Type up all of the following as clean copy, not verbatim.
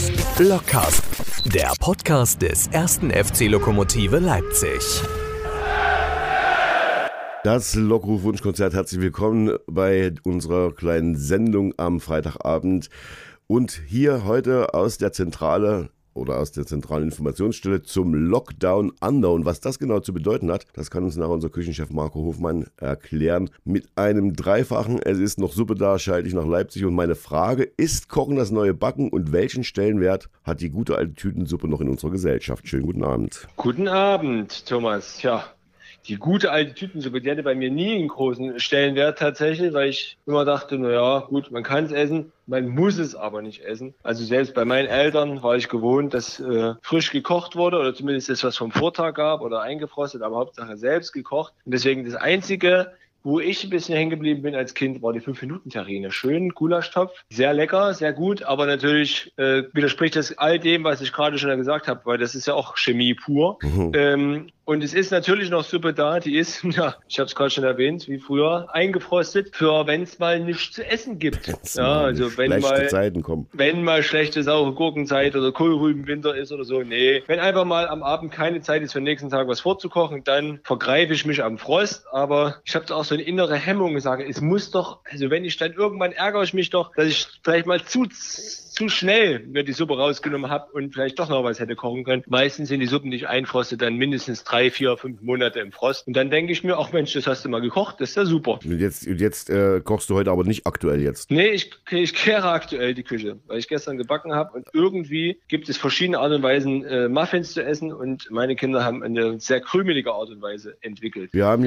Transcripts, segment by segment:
Lockcast, der Podcast des 1. FC Lokomotive Leipzig. Das Lockruf-Wunschkonzert, herzlich willkommen bei unserer kleinen Sendung am Freitagabend. Und hier heute aus der Zentrale oder aus der zentralen Informationsstelle zum Lockdown Under. Und was das genau zu bedeuten hat, das kann uns nachher unser Küchenchef Marco Hofmann erklären. Mit einem dreifachen, es ist noch Suppe da, schalte ich nach Leipzig. Und meine Frage, ist Kochen das neue Backen und welchen Stellenwert hat die gute alte Tütensuppe noch in unserer Gesellschaft? Schönen guten Abend. Guten Abend, Thomas. Ja, die gute alte Tütensuppe, die hatte bei mir nie einen großen Stellenwert tatsächlich, weil ich immer dachte, naja, gut, man kann es essen, man muss es aber nicht essen. Also selbst bei meinen Eltern war ich gewohnt, dass frisch gekocht wurde oder zumindest das, was vom Vortag gab oder eingefrostet, aber Hauptsache selbst gekocht. Und deswegen das Einzige, wo ich ein bisschen hängen geblieben bin als Kind, war die 5-Minuten-Terrine. Schön, Gulaschtopf, sehr lecker, sehr gut, aber natürlich widerspricht das all dem, was ich gerade schon gesagt habe, weil das ist ja auch Chemie pur. Und es ist natürlich noch Suppe da, die ist, ja, ich habe es gerade schon erwähnt, wie früher, eingefrostet, für wenn es mal nichts zu essen gibt. Ja, also wenn mal Zeiten kommen. Wenn mal schlechte saure Gurkenzeit oder Kohlrübenwinter ist oder so, nee. Wenn einfach mal am Abend keine Zeit ist für den nächsten Tag was vorzukochen, dann vergreife ich mich am Frost. Aber ich habe da auch so eine innere Hemmung gesagt, es muss doch, also wenn ich dann irgendwann ärgere ich mich doch, dass ich vielleicht mal zu schnell mir die Suppe rausgenommen habe und vielleicht doch noch was hätte kochen können. Meistens sind die Suppen, die ich einfroste, dann mindestens 3, 4, 5 Monate im Frost. Und dann denke ich mir, ach Mensch, das hast du mal gekocht, das ist ja super. Und jetzt kochst du heute aber nicht aktuell jetzt? Nee, ich kehre aktuell die Küche, weil ich gestern gebacken habe und irgendwie gibt es verschiedene Art und Weisen, Muffins zu essen und meine Kinder haben eine sehr krümelige Art und Weise entwickelt. Wir haben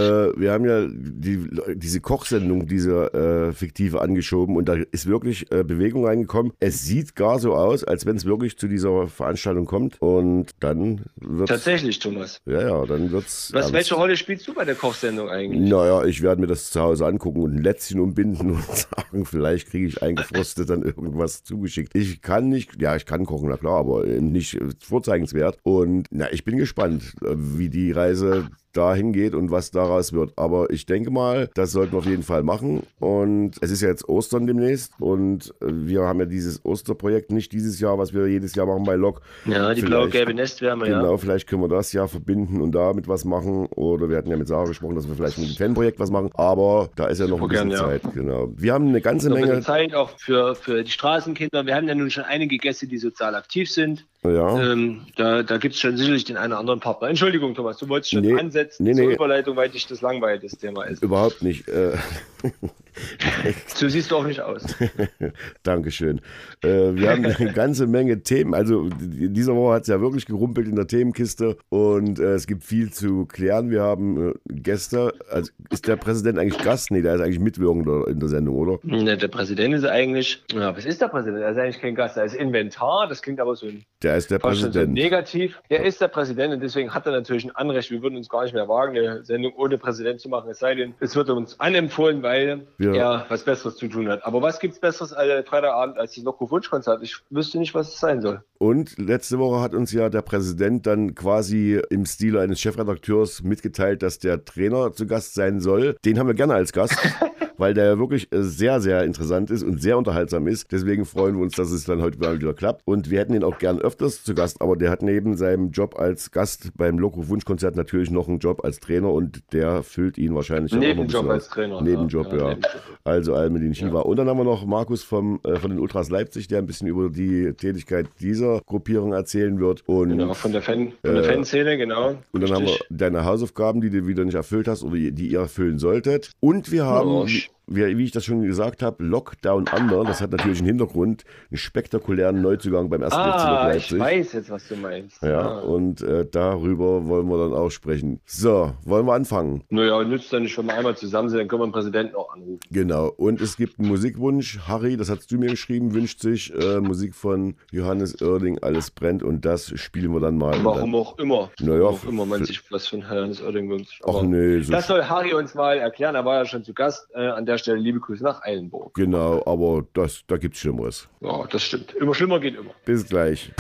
ja diese Kochsendung, diese fiktive angeschoben und da ist wirklich Bewegung reingekommen. Es sieht gar so aus, als wenn es wirklich zu dieser Veranstaltung kommt und dann wird's... Tatsächlich, Thomas. Ja, dann wird's... Welche Rolle spielst du bei der Kochsendung eigentlich? Naja, ich werde mir das zu Hause angucken und ein Lätzchen umbinden und sagen, vielleicht kriege ich eingefrostet dann irgendwas zugeschickt. Ich kann kochen, na klar, aber nicht vorzeigenswert. Und ich bin gespannt, wie die Reise dahin geht und was daraus wird. Aber ich denke mal, das sollten wir auf jeden Fall machen. Und es ist ja jetzt Ostern demnächst und wir haben ja dieses Osterprojekt nicht dieses Jahr, was wir jedes Jahr machen bei Lok. Ja, die blau-gelbe Nestwärme, ja. Genau, vielleicht können wir das ja verbinden und damit was machen. Oder wir hatten ja mit Sarah gesprochen, dass wir vielleicht mit dem Fanprojekt was machen. Aber da ist ja noch ein bisschen Zeit. Genau. Wir haben eine ganze Menge Zeit auch für die Straßenkinder. Wir haben ja nun schon einige Gäste, die sozial aktiv sind. Ja. Da gibt es schon sicherlich den einen oder anderen Partner. Entschuldigung, Thomas, du wolltest schon ansetzen zur Überleitung, weil dich das langweilt, das Thema ist. Überhaupt nicht. So siehst du auch nicht aus. Dankeschön. Wir haben eine ganze Menge Themen. Also in dieser Woche hat es ja wirklich gerumpelt in der Themenkiste und es gibt viel zu klären. Wir haben Gäste. Also ist der Präsident eigentlich Gast? Nee, der ist eigentlich mitwirkender in der Sendung, oder? Nee, der Präsident ist eigentlich... Ja, was ist der Präsident? Er ist eigentlich kein Gast. Er ist Inventar. Das klingt aber so ein... Der ist der Präsident. So negativ. Er ist der Präsident und deswegen hat er natürlich ein Anrecht. Wir würden uns gar nicht mehr wagen, eine Sendung ohne Präsident zu machen. Es sei denn, es wird uns anempfohlen, weil er was Besseres zu tun hat. Aber was gibt es Besseres Freitagabend als das Lockruf-Wunschkonzert? Ich wüsste nicht, was es sein soll. Und letzte Woche hat uns ja der Präsident dann quasi im Stile eines Chefredakteurs mitgeteilt, dass der Trainer zu Gast sein soll. Den haben wir gerne als Gast. Weil der ja wirklich sehr, sehr interessant ist und sehr unterhaltsam ist. Deswegen freuen wir uns, dass es dann heute wieder klappt. Und wir hätten ihn auch gern öfters zu Gast, aber der hat neben seinem Job als Gast beim Lockruf-Wunschkonzert natürlich noch einen Job als Trainer und der füllt ihn wahrscheinlich auch noch ein bisschen als Trainer. Nebenjob, ja. Also Al-Medin Shiva. Und dann haben wir noch Markus von den Ultras Leipzig, der ein bisschen über die Tätigkeit dieser Gruppierung erzählen wird. Und, genau, von der Fanszene, genau. Und dann haben wir deine Hausaufgaben, die du wieder nicht erfüllt hast oder die ihr erfüllen solltet. Und wir haben... Wie ich das schon gesagt habe, Lockdown Under, das hat natürlich einen Hintergrund, einen spektakulären Neuzugang beim 1. FC Leipzig. Ich weiß jetzt, was du meinst. Ja, und darüber wollen wir dann auch sprechen. So, wollen wir anfangen? Naja, nützt dann nicht, wenn wir einmal zusammen sind, dann können wir den Präsidenten auch anrufen. Genau, und es gibt einen Musikwunsch. Harry, das hast du mir geschrieben, wünscht sich Musik von Johannes Oerding, Alles brennt, und das spielen wir dann mal. Warum auch immer. Naja, warum auch immer man sich was von Johannes Oerding wünscht. Ach nee. Das soll Harry uns mal erklären, er war ja schon zu Gast an der Stelle. Liebe Grüße nach Eilenburg. Genau, aber da gibt es Schlimmeres. Ja, das stimmt. Immer schlimmer geht immer. Bis gleich.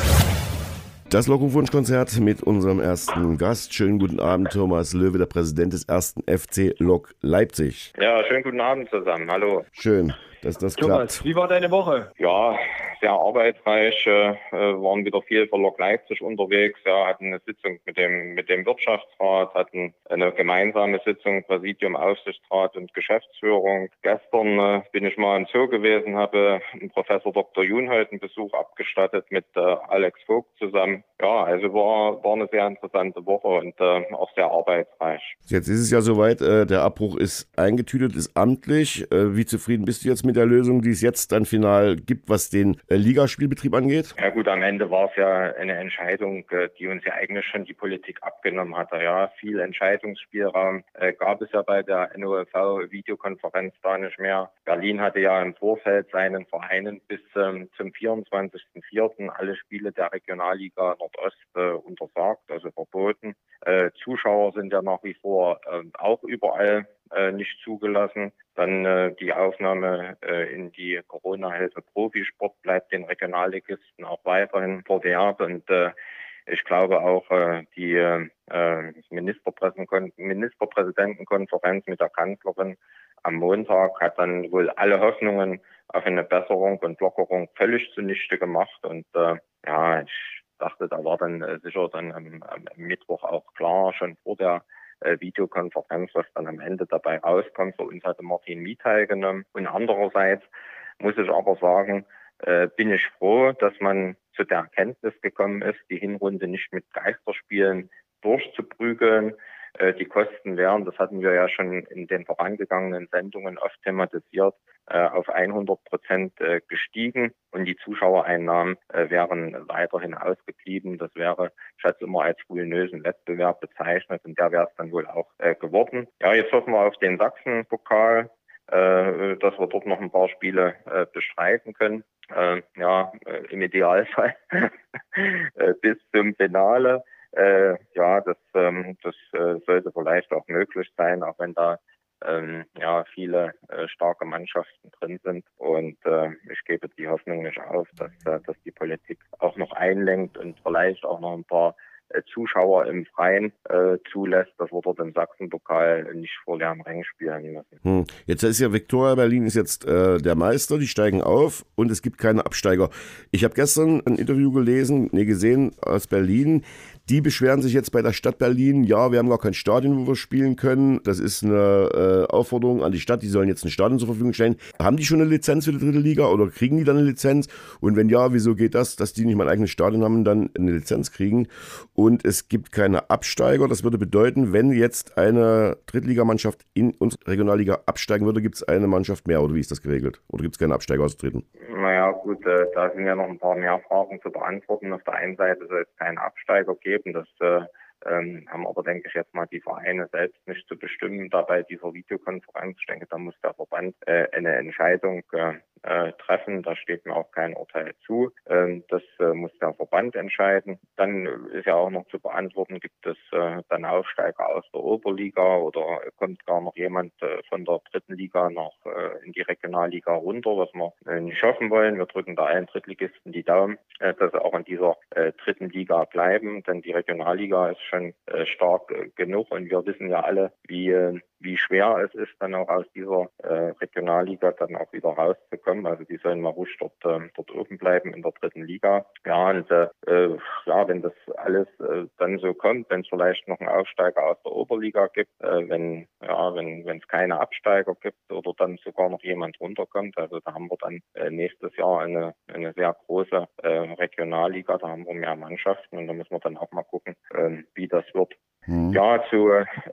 Das Lockruf-Wunschkonzert mit unserem ersten Gast. Schönen guten Abend, Thomas Löwe, der Präsident des 1. FC Lok Leipzig. Ja, schönen guten Abend zusammen. Hallo. Schön. dass das Thomas, klappt. wie war deine Woche? Ja, sehr arbeitsreich, waren wieder viel für Lok Leipzig unterwegs, ja, hatten eine Sitzung mit dem Wirtschaftsrat, hatten eine gemeinsame Sitzung, Präsidium, Aufsichtsrat und Geschäftsführung. Gestern bin ich mal im Zoo gewesen, habe Professor Dr. Junhold einen Besuch abgestattet mit Alex Vogt zusammen. Ja, also war eine sehr interessante Woche und auch sehr arbeitsreich. Jetzt ist es ja soweit, der Abbruch ist eingetütet, ist amtlich. Wie zufrieden bist du jetzt mit der Lösung, die es jetzt dann final gibt, was den Ligaspielbetrieb angeht? Ja gut, am Ende war es ja eine Entscheidung, die uns ja eigentlich schon die Politik abgenommen hatte. Ja, viel Entscheidungsspielraum gab es ja bei der NOFV-Videokonferenz da nicht mehr. Berlin hatte ja im Vorfeld seinen Vereinen bis zum 24.04. alle Spiele der Regionalliga Nordost untersagt, also verboten. Zuschauer sind ja nach wie vor auch überall nicht zugelassen. Dann die Aufnahme in die Corona-Hilfe Profisport bleibt den Regionalligisten auch weiterhin verwehrt. Und ich glaube auch die Ministerpräsidentenkonferenz mit der Kanzlerin am Montag hat dann wohl alle Hoffnungen auf eine Besserung und Lockerung völlig zunichte gemacht. Und ja, ich dachte, da war dann sicher dann am Mittwoch auch klar, schon vor der Videokonferenz, was dann am Ende dabei rauskommt. Für uns hatte Martin Mie teilgenommen. Und andererseits muss ich aber sagen, bin ich froh, dass man zu der Erkenntnis gekommen ist, die Hinrunde nicht mit Geisterspielen durchzuprügeln. Die Kosten wären, das hatten wir ja schon in den vorangegangenen Sendungen oft thematisiert, auf 100% gestiegen und die Zuschauereinnahmen wären weiterhin ausgeblieben. Das wäre, ich hatte es immer als ruinösen Wettbewerb bezeichnet und der wäre es dann wohl auch geworden. Ja, jetzt hoffen wir auf den Sachsenpokal, dass wir dort noch ein paar Spiele bestreiten können. Im Idealfall bis zum Finale. Ja, das sollte vielleicht auch möglich sein, auch wenn da viele starke Mannschaften drin sind. Und ich gebe die Hoffnung nicht auf, dass die Politik auch noch einlenkt und vielleicht auch noch ein paar Zuschauer im Freien zulässt, dass wir dort im Sachsenpokal nicht vor leeren Rängen spielen müssen. Jetzt ist ja Viktoria Berlin ist jetzt der Meister, die steigen auf und es gibt keine Absteiger. Ich habe gestern ein Interview gesehen aus Berlin. Die beschweren sich jetzt bei der Stadt Berlin, ja, wir haben gar kein Stadion, wo wir spielen können. Das ist eine Aufforderung an die Stadt, die sollen jetzt ein Stadion zur Verfügung stellen. Haben die schon eine Lizenz für die dritte Liga oder kriegen die dann eine Lizenz? Und wenn ja, wieso geht das, dass die nicht mal ein eigenes Stadion haben und dann eine Lizenz kriegen? Und es gibt keine Absteiger. Das würde bedeuten, wenn jetzt eine Drittligamannschaft in unsere Regionalliga absteigen würde, gibt es eine Mannschaft mehr. Oder wie ist das geregelt? Oder gibt es keine Absteiger aus der dritten? Naja, gut, da sind ja noch ein paar mehr Fragen zu beantworten. Auf der einen Seite soll es keinen Absteiger geben. Das haben aber, denke ich, jetzt mal die Vereine selbst nicht zu bestimmen. Da bei dieser Videokonferenz, ich denke, da muss der Verband eine Entscheidung treffen. Da steht mir auch kein Urteil zu. Das muss der Verband entscheiden. Dann ist ja auch noch zu beantworten, gibt es dann Aufsteiger aus der Oberliga oder kommt gar noch jemand von der dritten Liga noch in die Regionalliga runter, was wir nicht hoffen wollen. Wir drücken da allen Drittligisten die Daumen, dass sie auch in dieser dritten Liga bleiben, denn die Regionalliga ist schon stark genug und wir wissen ja alle, wie schwer es ist, dann auch aus dieser Regionalliga dann auch wieder rauszukommen. Also die sollen mal ruhig dort oben bleiben in der dritten Liga. Ja, und wenn das alles dann so kommt, wenn es vielleicht noch einen Aufsteiger aus der Oberliga gibt, wenn es keine Absteiger gibt oder dann sogar noch jemand runterkommt, also da haben wir dann nächstes Jahr eine sehr große Regionalliga, da haben wir mehr Mannschaften und da müssen wir dann auch mal gucken, wie das wird. Ja, zu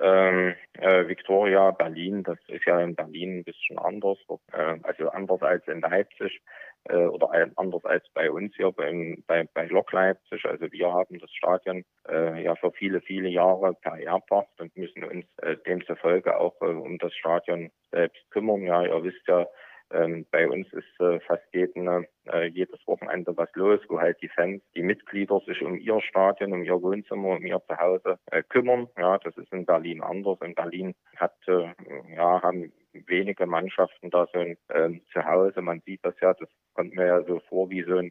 Viktoria Berlin, das ist ja in Berlin ein bisschen anders, also anders als in Leipzig oder anders als bei uns hier bei Lok Leipzig. Also wir haben das Stadion ja für viele, viele Jahre vererbt und müssen uns demzufolge auch um das Stadion selbst kümmern. Ja, ihr wisst ja, bei uns ist fast jedes Wochenende was los, wo halt die Fans, die Mitglieder sich um ihr Stadion, um ihr Wohnzimmer, um ihr Zuhause kümmern. Ja, das ist in Berlin anders. In Berlin haben wenige Mannschaften da so ein Zuhause. Man sieht das ja, das kommt mir ja so vor wie so ein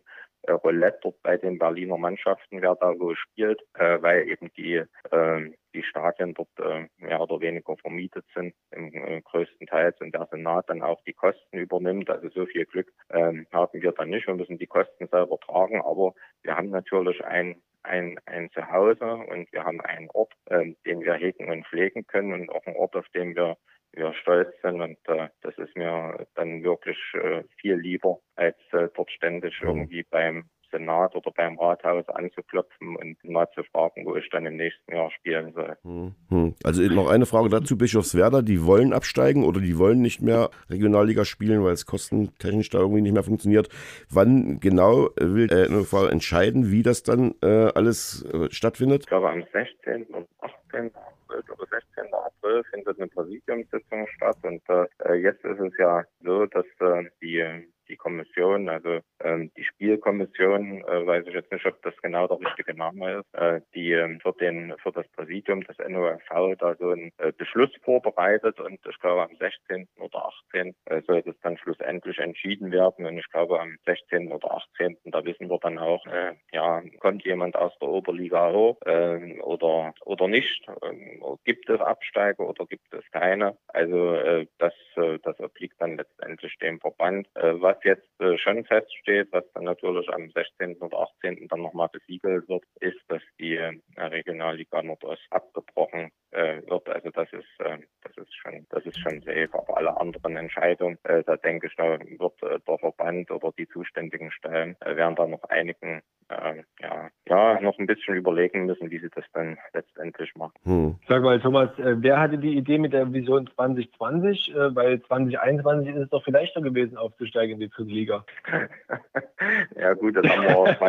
Roulette dort bei den Berliner Mannschaften, wer da wo spielt, weil eben die Stadien dort mehr oder weniger vermietet sind, im größten Teil, und der Senat dann auch die Kosten übernimmt. Also so viel Glück haben wir dann nicht. Wir müssen die Kosten selber tragen, aber wir haben natürlich ein Zuhause und wir haben einen Ort, den wir hegen und pflegen können und auch einen Ort, auf dem wir stolz sind, und das ist mir dann wirklich viel lieber, als dort ständig irgendwie beim Senat oder beim Rathaus anzuklopfen und mal zu fragen, wo ich dann im nächsten Jahr spielen soll. Also noch eine Frage dazu, Bischofswerda, die wollen absteigen oder die wollen nicht mehr Regionalliga spielen, weil es kostentechnisch da irgendwie nicht mehr funktioniert. Wann genau will der NOV entscheiden, wie das dann alles stattfindet? Ich glaube am 16. und 18. oder 16. April findet eine Präsidiumssitzung statt, und jetzt ist es ja so, dass die Kommission, also die Spielkommission, weiß ich jetzt nicht, ob das genau der richtige Name ist, die für das Präsidium des NOV da so einen Beschluss vorbereitet, und ich glaube am 16. oder 18. Soll das dann schlussendlich entschieden werden, und ich glaube am 16. oder 18. da wissen wir dann auch, kommt jemand aus der Oberliga hoch oder nicht, gibt es Absteiger oder gibt es keine, also das obliegt dann letztendlich dem Verband. Was jetzt schon feststeht, was dann natürlich am 16. oder 18. dann nochmal besiegelt wird, ist, dass die Regionalliga Nordost abgebrochen wird. Also das ist schon safe. Aber alle anderen Entscheidungen, da denke ich, da wird der Verband oder die zuständigen Stellen werden da noch einigen noch ein bisschen überlegen müssen, wie sie das dann letztendlich machen. Sag mal, Thomas, wer hatte die Idee mit der Vision 2020? Weil 2021 ist es doch viel leichter gewesen, aufzusteigen in die dritte Liga. Ja gut, das haben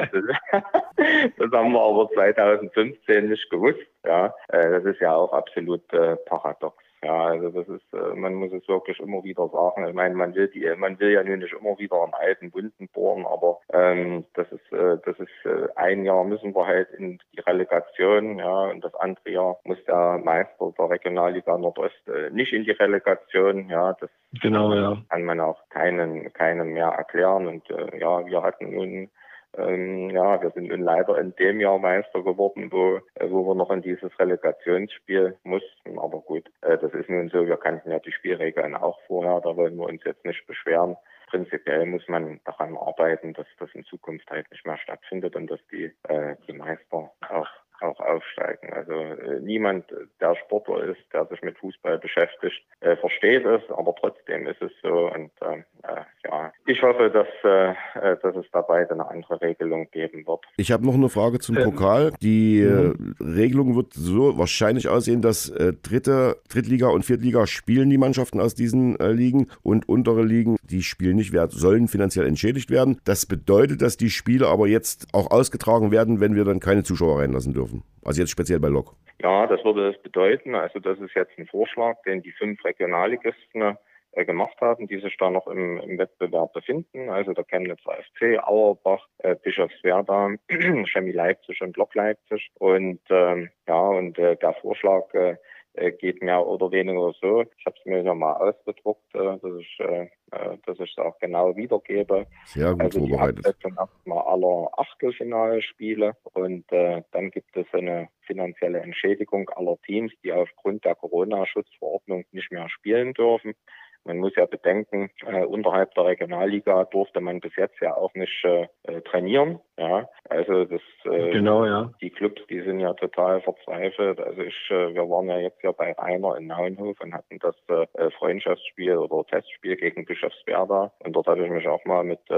wir aber 2015 nicht gewusst. Ja, das ist ja auch absolut paradox. Ja, also das ist, man muss es wirklich immer wieder sagen. Ich meine, man will ja nun nicht immer wieder an alten Wunden bohren, aber das ist ein Jahr müssen wir halt in die Relegation, ja, und das andere Jahr muss der Meister der Regionalliga Nordost nicht in die Relegation, ja, das kann man auch keinen mehr erklären, und wir hatten nun wir sind nun leider in dem Jahr Meister geworden, wo wir noch in dieses Relegationsspiel mussten. Aber gut, das ist nun so, wir kannten ja die Spielregeln auch vorher, da wollen wir uns jetzt nicht beschweren. Prinzipiell muss man daran arbeiten, dass das in Zukunft halt nicht mehr stattfindet und dass die Meister auch aufsteigen. Also niemand, der Sportler ist, der sich mit Fußball beschäftigt, versteht es, aber trotzdem ist es so, und ich hoffe, dass es da bald eine andere Regelung geben wird. Ich habe noch eine Frage zum Pokal. Die Regelung wird so wahrscheinlich aussehen, dass Drittliga und Viertliga spielen die Mannschaften aus diesen Ligen, und untere Ligen, die spielen nicht, sollen finanziell entschädigt werden. Das bedeutet, dass die Spiele aber jetzt auch ausgetragen werden, wenn wir dann keine Zuschauer reinlassen dürfen. Also jetzt speziell bei Lok. Ja, das würde es bedeuten. Also das ist jetzt ein Vorschlag, den die 5 Regionalligisten gemacht haben, die sich da noch im Wettbewerb befinden. Also der Chemnitzer FC, Auerbach, Bischofswerda, Chemie Leipzig und Lok Leipzig. Und der Vorschlag geht mehr oder weniger so. Ich habe es mir nochmal ausgedruckt, dass ich es auch genau wiedergebe. Sehr gut also vorbereitet. Die Absetzung erstmal aller Achtelfinalspiele, und dann gibt es eine finanzielle Entschädigung aller Teams, die aufgrund der Corona-Schutzverordnung nicht mehr spielen dürfen. Man muss ja bedenken, unterhalb der Regionalliga durfte man bis jetzt ja auch nicht trainieren. Ja, also die Clubs, die sind ja total verzweifelt. Also wir waren ja jetzt ja bei Rainer in Naunhof und hatten das Freundschaftsspiel oder Testspiel gegen Bischofswerda. Und dort habe ich mich auch mal mit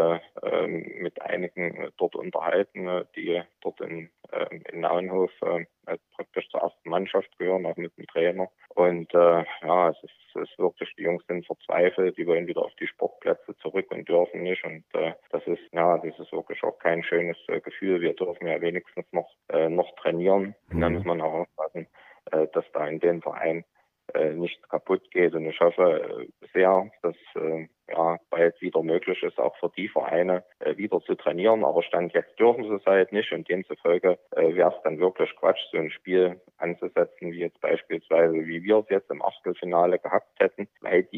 einigen dort unterhalten, die dort in Naunhof praktisch zur ersten Mannschaft gehören, auch mit dem Trainer. Und es ist wirklich, die Jungs sind verzweifelt, die wollen wieder auf die Sportplätze zurück und dürfen nicht. Und das ist wirklich auch kein schönes Gefühl. Wir dürfen ja wenigstens noch trainieren. Und dann muss man auch aufpassen, dass da in dem Verein nichts kaputt geht. Und ich hoffe sehr, dass bald wieder möglich ist, auch für die Vereine wieder zu trainieren. Aber Stand jetzt dürfen sie es halt nicht, und demzufolge wäre es dann wirklich Quatsch, so ein Spiel anzusetzen, wie jetzt beispielsweise, wie wir es jetzt im Achtelfinale gehabt hätten, weil die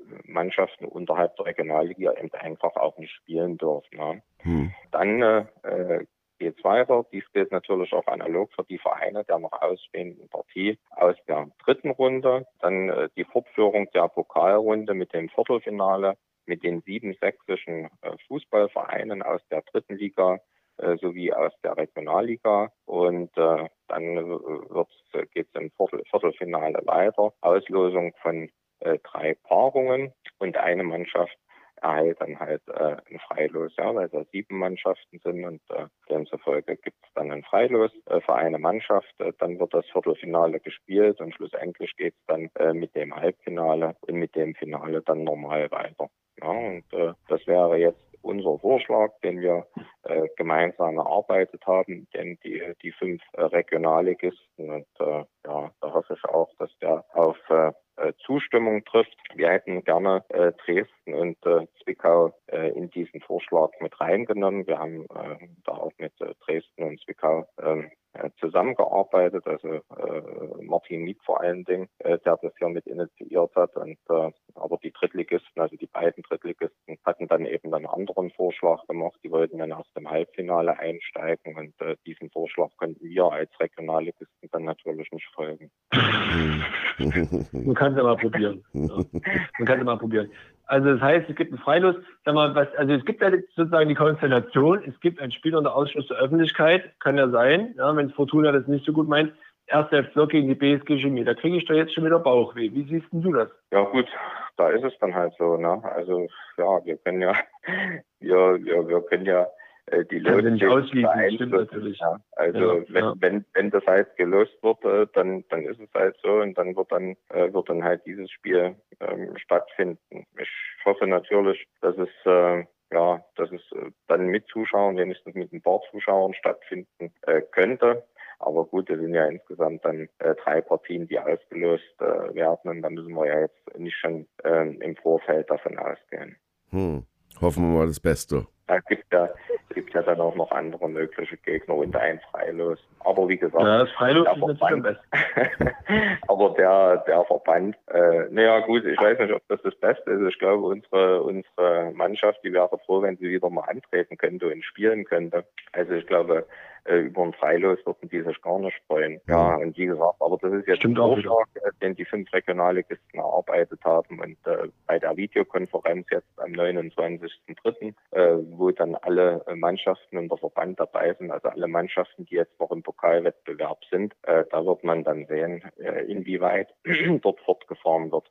Mannschaften unterhalb der Regionalliga eben einfach auch nicht spielen dürfen. Ja. Dann geht es weiter. Dies gilt natürlich auch analog für die Vereine der noch ausstehenden Partie aus der dritten Runde. Dann die Fortführung der Pokalrunde mit dem Viertelfinale mit den 7 sächsischen Fußballvereinen aus der dritten Liga sowie aus der Regionalliga. Und dann geht es im Viertelfinale weiter. Auslosung von 3 Paarungen und eine Mannschaft erhält dann halt ein Freilos, ja, weil da 7 Mannschaften sind und demzufolge gibt es dann ein Freilos für eine Mannschaft. Dann wird das Viertelfinale gespielt und schlussendlich geht es dann mit dem Halbfinale und mit dem Finale dann normal weiter. Ja, und das wäre jetzt unser Vorschlag, den wir gemeinsam erarbeitet haben, denn die 5 Regionalligisten und ja, da hoffe ich auch, dass der auf Zustimmung trifft. Wir hätten gerne Dresden und Zwickau in diesen Vorschlag mit reingenommen. Wir haben da auch mit Dresden und Zwickau zusammengearbeitet, also Martin Miet vor allen Dingen, der das hier mit initiiert hat. Und aber die Drittligisten, also die beiden Drittligisten, hatten dann eben einen anderen Vorschlag gemacht. Die wollten dann erst im Halbfinale einsteigen und diesem Vorschlag konnten wir als Regionalligisten dann natürlich nicht folgen. Man kann es ja mal probieren. Ja. Man kann es mal probieren. Also das heißt, es gibt einen Freilos. Sag mal, also es gibt ja sozusagen die Konstellation, es gibt ein Spiel unter Ausschluss der Öffentlichkeit, kann ja sein, ja, wenn Fortuna das nicht so gut meint, 1. FC Lok gegen die BSG Chemie, da kriege ich doch jetzt schon wieder Bauchweh. Wie siehst denn du das? Ja gut, da ist es dann halt so, ne? Also ja, wir können ja, wir können ja die Losung beeinflussen. Ja. Also wenn das halt gelost wird, dann ist es halt so und dann wird dann halt dieses Spiel stattfinden. Ich hoffe natürlich, dass es dann mit Zuschauern, wenigstens mit ein paar Zuschauern stattfinden könnte. Aber gut, es sind ja insgesamt dann 3 Partien, die ausgelost werden und da müssen wir ja jetzt nicht schon im Vorfeld davon ausgehen. Hoffen wir mal das Beste. Da gibt ja dann auch noch andere mögliche Gegner und ein Freilos. Aber wie gesagt, das Freilos ist natürlich am besten. Aber der Verband, naja gut, ich weiß nicht, ob das Beste ist. Ich glaube, unsere Mannschaft, die wäre froh, wenn sie wieder mal antreten könnte und spielen könnte. Also ich glaube, über ein Freilos würden die sich gar nicht freuen. Ja, und wie gesagt, aber das ist jetzt ein Vorschlag, den die 5 Regionalligisten erarbeitet haben und bei der Videokonferenz jetzt am 29.03., wo dann alle Mannschaften und der Verband dabei sind, also alle Mannschaften, die jetzt noch im Pokalwettbewerb sind, da wird man dann sehen, inwieweit dort fortgefahren wird.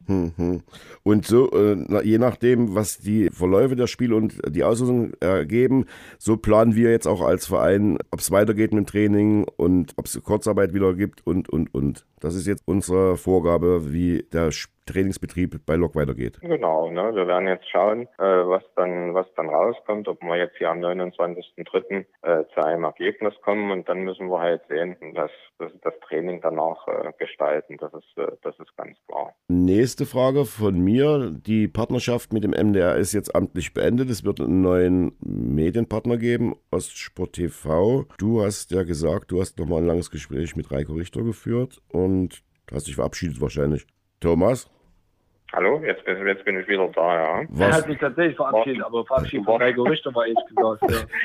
Und so, je nachdem, was die Verläufe der Spiele und die Auslosung ergeben, so planen wir jetzt auch als Verein, ob es weitergeht mit dem Training und ob es Kurzarbeit wieder gibt und. Das ist jetzt unsere Vorgabe, wie der Trainingsbetrieb bei Lok weitergeht. Genau, ne? Wir werden jetzt schauen, was dann rauskommt, ob wir jetzt hier am 29.03. Zu einem Ergebnis kommen und dann müssen wir halt sehen, dass das Training danach gestalten. Das ist ganz klar. Nächste Frage von mir. Die Partnerschaft mit dem MDR ist jetzt amtlich beendet. Es wird einen neuen Medienpartner geben, Ostsport TV. Du hast ja gesagt, du hast nochmal ein langes Gespräch mit Reiko Richter geführt und hast dich verabschiedet wahrscheinlich. Thomas? Hallo, jetzt bin ich wieder da, ja. Er hat sich tatsächlich verabschiedet, aber verabschiedet von Reiko Richter war ehrlich gesagt.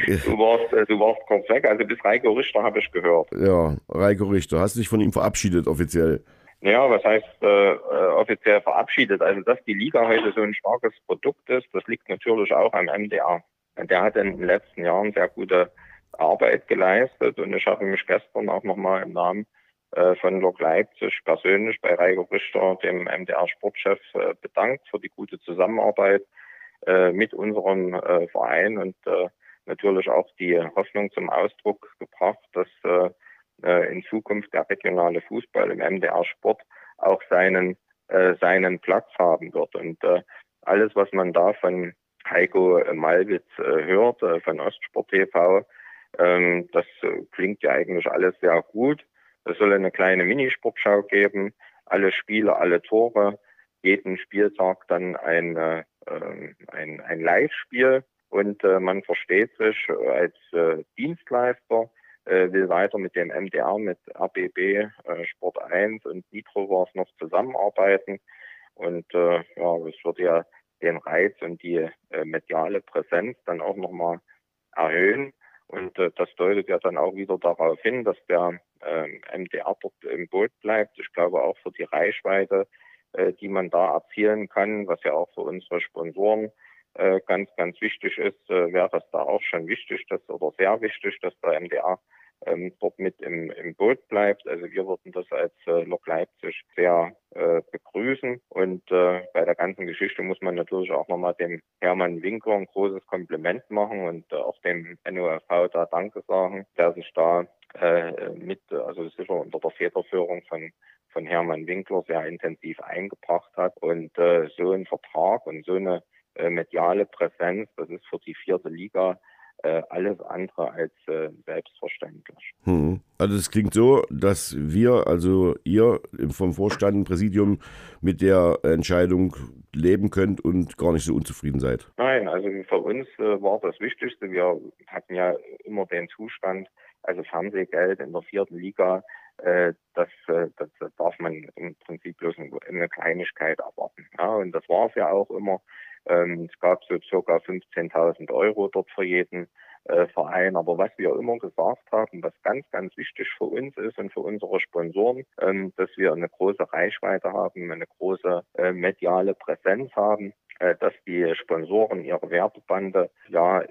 Ja. Du warst kurz weg, also bis Reiko Richter habe ich gehört. Ja, Reiko Richter. Hast du dich von ihm verabschiedet offiziell? Ja, was heißt offiziell verabschiedet? Also, dass die Liga heute so ein starkes Produkt ist, das liegt natürlich auch am MDR. Der hat in den letzten Jahren sehr gute Arbeit geleistet und ich habe mich gestern auch nochmal im Namen von Lok Leipzig persönlich bei Reiko Richter, dem MDR-Sportchef, bedankt für die gute Zusammenarbeit mit unserem Verein und natürlich auch die Hoffnung zum Ausdruck gebracht, dass in Zukunft der regionale Fußball im MDR-Sport auch seinen Platz haben wird. Und alles, was man da von Heiko Malwitz hört, von Ostsport TV, das klingt ja eigentlich alles sehr gut. Es soll eine kleine Minisportschau geben, alle Spiele, alle Tore, jeden Spieltag dann ein Live-Spiel und man versteht sich als Dienstleister, will weiter mit dem MDR, mit RBB, Sport 1 und Nitrowars noch zusammenarbeiten Und ja, das würde ja den Reiz und die mediale Präsenz dann auch nochmal erhöhen. Und das deutet ja dann auch wieder darauf hin, dass der MDR dort im Boot bleibt. Ich glaube auch für die Reichweite, die man da erzielen kann, was ja auch für unsere Sponsoren ganz, ganz wichtig ist, wäre es da auch schon wichtig, oder sehr wichtig, dass der MDR dort mit im Boot bleibt. Also wir würden das als Lok Leipzig sehr begrüßen. Und bei der ganzen Geschichte muss man natürlich auch nochmal dem Hermann Winkler ein großes Kompliment machen und auch dem NOFV da Danke sagen, der sich da also sicher unter der Federführung von Hermann Winkler sehr intensiv eingebracht hat. Und so ein Vertrag und so eine mediale Präsenz, das ist für die 4. Liga alles andere als selbstverständlich. Also es klingt so, dass wir, also ihr vom Vorstand und Präsidium mit der Entscheidung leben könnt und gar nicht so unzufrieden seid. Nein, also für uns war das Wichtigste. Wir hatten ja immer den Zustand, also Fernsehgeld in der 4. Liga, das darf man im Prinzip bloß eine Kleinigkeit erwarten. Ja, und das war es ja auch immer. Es gab so circa 15.000 Euro dort für jeden Verein. Aber was wir immer gesagt haben, was ganz, ganz wichtig für uns ist und für unsere Sponsoren, dass wir eine große Reichweite haben, eine große mediale Präsenz haben, dass die Sponsoren ihre Werbebande ja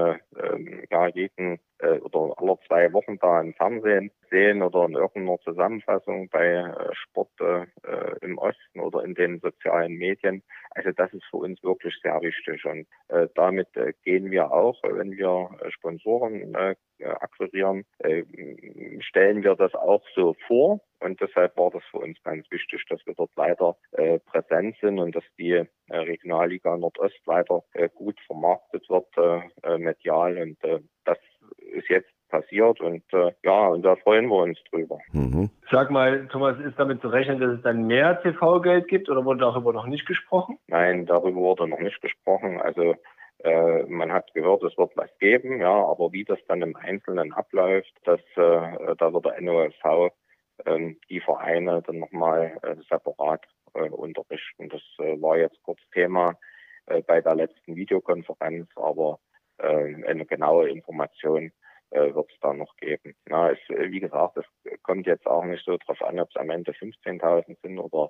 jeden oder alle 2 Wochen da im Fernsehen sehen oder in irgendeiner Zusammenfassung bei Sport im Osten oder in den sozialen Medien. Also das ist für uns wirklich sehr wichtig und damit gehen wir auch, wenn wir Sponsoren akquirieren, stellen wir das auch so vor. Und deshalb war das für uns ganz wichtig, dass wir dort weiter präsent sind und dass die Regionalliga Nordost weiter gut vermarktet wird, medial. Und das ist jetzt passiert und und da freuen wir uns drüber. Sag mal, Thomas, ist damit zu rechnen, dass es dann mehr TV-Geld gibt oder wurde darüber noch nicht gesprochen? Nein, darüber wurde noch nicht gesprochen. Also man hat gehört, es wird was geben, ja, aber wie das dann im Einzelnen abläuft, da wird der NOFV die Vereine dann nochmal separat unterrichten. Das war jetzt kurz Thema bei der letzten Videokonferenz, aber eine genaue Information wird es da noch geben. Wie gesagt, es kommt jetzt auch nicht so drauf an, ob es am Ende 15.000 sind oder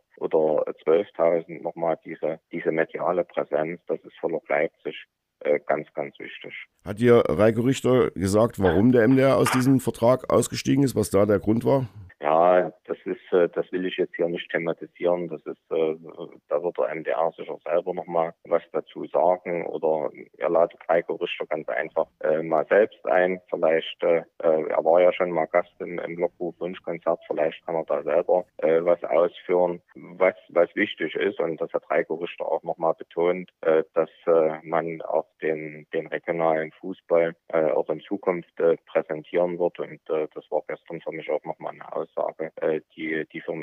12.000. Nochmal diese mediale Präsenz, das ist für Lok Leipzig ganz, ganz wichtig. Hat dir Reiko Richter gesagt, warum der MDR aus diesem Vertrag ausgestiegen ist, was da der Grund war? Ja, das will ich jetzt hier nicht thematisieren. Da wird der MDR sicher selber nochmal was dazu sagen oder er ladet Reiko Richter ganz einfach mal selbst ein. Vielleicht, er war ja schon mal Gast im Lockruf-Wunschkonzert, vielleicht kann er da selber was ausführen, was wichtig ist. Und das hat Reiko Richter auch nochmal betont, dass man auch den regionalen Fußball auch in Zukunft präsentieren wird. Und das war gestern für mich auch nochmal eine Aussage, die für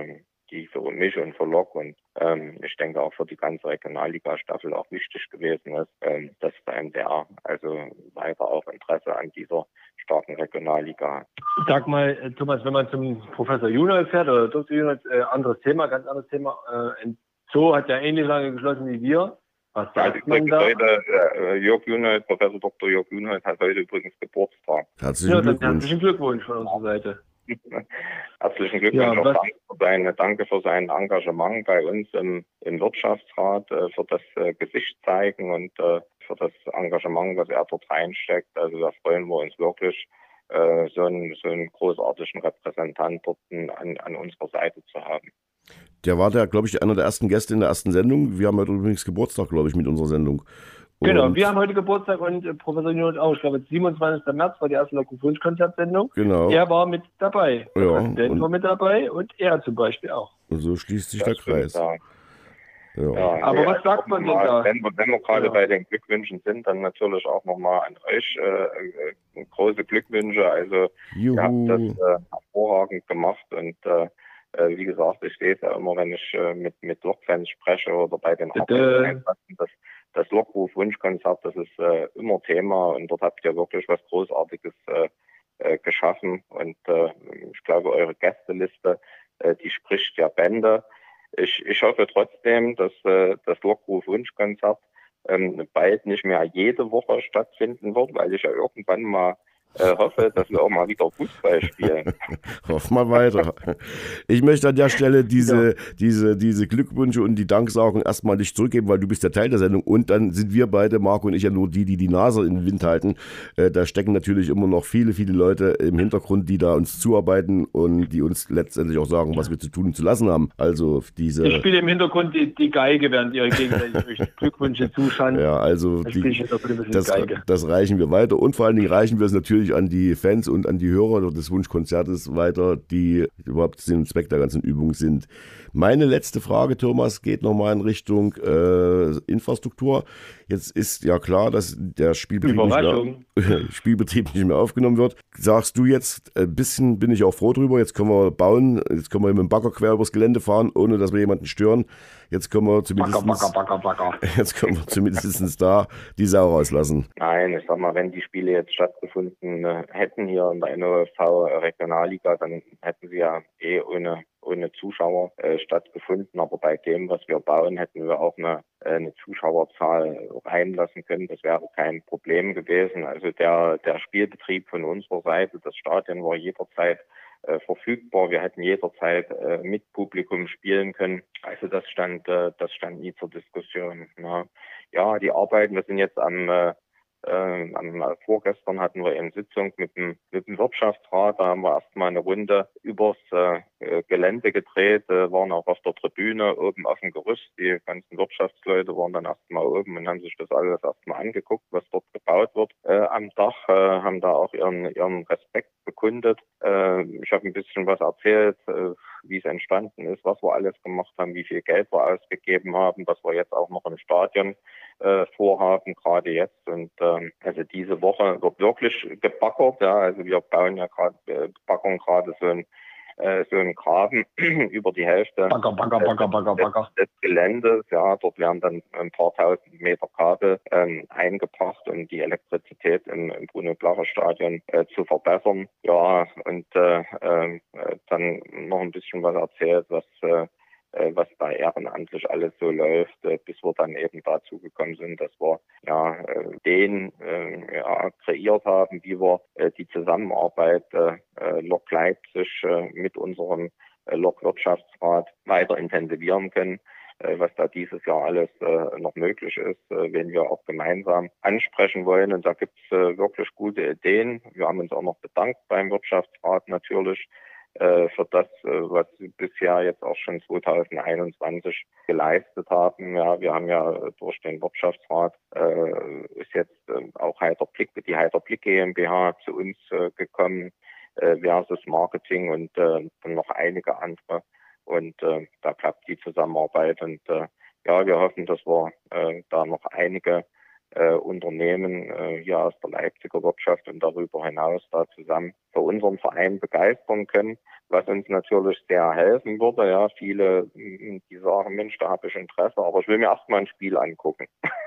mich und für Lok und ich denke auch für die ganze Regionalliga-Staffel auch wichtig gewesen ist, dass der MDR also weiter auch Interesse an dieser starken Regionalliga hat. Sag mal, Thomas, wenn man zum Professor Junold fährt oder Dr. Junold, ganz anderes Thema. Ein Zoo hat ja ähnlich lange geschlossen wie wir. Was sagt man da? Professor Dr. Jörg Junold hat heute übrigens Geburtstag. Herzlichen Glückwunsch von unserer Seite. Herzlichen Glückwunsch auch danke für sein Engagement bei uns im Wirtschaftsrat, für das Gesicht zeigen und für das Engagement, was er dort reinsteckt. Also da freuen wir uns wirklich, so einen großartigen Repräsentant dort an unserer Seite zu haben. Der war glaube ich, einer der ersten Gäste in der ersten Sendung. Wir haben heute übrigens Geburtstag, glaube ich, mit unserer Sendung. Genau, wir haben heute Geburtstag und Professor Junold auch. Ich glaube, 27. März war die erste Lockruf-Wunschkonzertsendung. Genau. Er war mit dabei. Der Präsident war mit dabei und er zum Beispiel auch. Und so schließt sich der Kreis. Ja, aber was sagt man denn da? Wenn wir gerade bei den Glückwünschen sind, dann natürlich auch nochmal an euch große Glückwünsche. Also ihr habt das hervorragend gemacht und wie gesagt, ich sehe es ja immer, wenn ich mit Lokfans spreche oder bei den Arbeitseinsätzen, das Lockruf-Wunschkonzert, das ist immer Thema und dort habt ihr wirklich was Großartiges geschaffen und ich glaube, eure Gästeliste, die spricht ja Bände. Ich hoffe trotzdem, dass das Lockruf-Wunschkonzert bald nicht mehr jede Woche stattfinden wird, weil ich ja irgendwann mal hoffe, dass wir auch mal wieder Fußball spielen. Hoff mal weiter. Ich möchte an der Stelle diese Glückwünsche und die Danksagung erstmal nicht zurückgeben, weil du bist der Teil der Sendung und dann sind wir beide, Marco und ich, ja nur die Nase in den Wind halten. Da stecken natürlich immer noch viele Leute im Hintergrund, die da uns zuarbeiten und die uns letztendlich auch sagen, was wir zu tun und zu lassen haben. Also Ich spiele im Hintergrund die Geige, während ihr gegenseitig Glückwünsche zuschanzt. Ja, also das reichen wir weiter und vor allen Dingen reichen wir es natürlich an die Fans und an die Hörer des Wunschkonzertes weiter, die überhaupt Sinn und Zweck der ganzen Übung sind. Meine letzte Frage, Thomas, geht nochmal in Richtung Infrastruktur. Jetzt ist ja klar, dass der Spielbetrieb nicht mehr aufgenommen wird. Sagst du jetzt, ein bisschen bin ich auch froh drüber, jetzt können wir bauen, jetzt können wir mit dem Bagger quer übers Gelände fahren, ohne dass wir jemanden stören. Jetzt können wir zumindest da die Sau rauslassen. Nein, ich sag mal, wenn die Spiele jetzt stattgefunden hätten hier in der NOFV Regionalliga, dann hätten sie ja ohne Zuschauer stattgefunden. Aber bei dem, was wir bauen, hätten wir auch eine Zuschauerzahl reinlassen können. Das wäre kein Problem gewesen. Also der Spielbetrieb von unserer Seite, das Stadion war jederzeit verfügbar. Wir hätten jederzeit mit Publikum spielen können. Also das stand nie zur Diskussion. Ja, die Arbeiten, wir sind jetzt vorgestern hatten wir eine Sitzung mit dem Wirtschaftsrat, da haben wir erstmal eine Runde übers Gelände gedreht, waren auch auf der Tribüne oben auf dem Gerüst, die ganzen Wirtschaftsleute waren dann erstmal oben und haben sich das alles erstmal angeguckt, was dort gebaut wird. Am Dach haben da auch ihren Respekt bekundet. Ich habe ein bisschen was erzählt, wie es entstanden ist, was wir alles gemacht haben, wie viel Geld wir ausgegeben haben, was wir jetzt auch noch im Stadion vorhaben, gerade jetzt. Und also diese Woche wird wirklich gebaggert. Ja, also wir bauen ja baggern gerade so einen Graben über die Hälfte des Geländes. Ja, dort werden dann ein paar tausend Meter Kabel eingebracht, um die Elektrizität im Bruno-Blacher-Stadion zu verbessern. Ja, und dann noch ein bisschen was erzählt, was da ehrenamtlich alles so läuft, bis wir dann eben dazu gekommen sind, dass wir kreiert haben, wie wir die Zusammenarbeit Lok Leipzig mit unserem Lok-Wirtschaftsrat weiter intensivieren können, was da dieses Jahr alles noch möglich ist, wenn wir auch gemeinsam ansprechen wollen. Und da gibt's wirklich gute Ideen. Wir haben uns auch noch bedankt beim Wirtschaftsrat natürlich für das, was sie bisher jetzt auch schon 2021 geleistet haben. Ja, wir haben ja durch den Wirtschaftsrat ist jetzt auch die Heiterblick GmbH zu uns gekommen, versus Marketing und dann noch einige andere. Und da klappt die Zusammenarbeit. Und wir hoffen, dass wir da noch einige Unternehmen hier aus der Leipziger Wirtschaft und darüber hinaus da zusammen für unseren Verein begeistern können, was uns natürlich sehr helfen würde. Ja, viele, die sagen, Mensch, da habe ich Interesse, aber ich will mir erstmal ein Spiel angucken.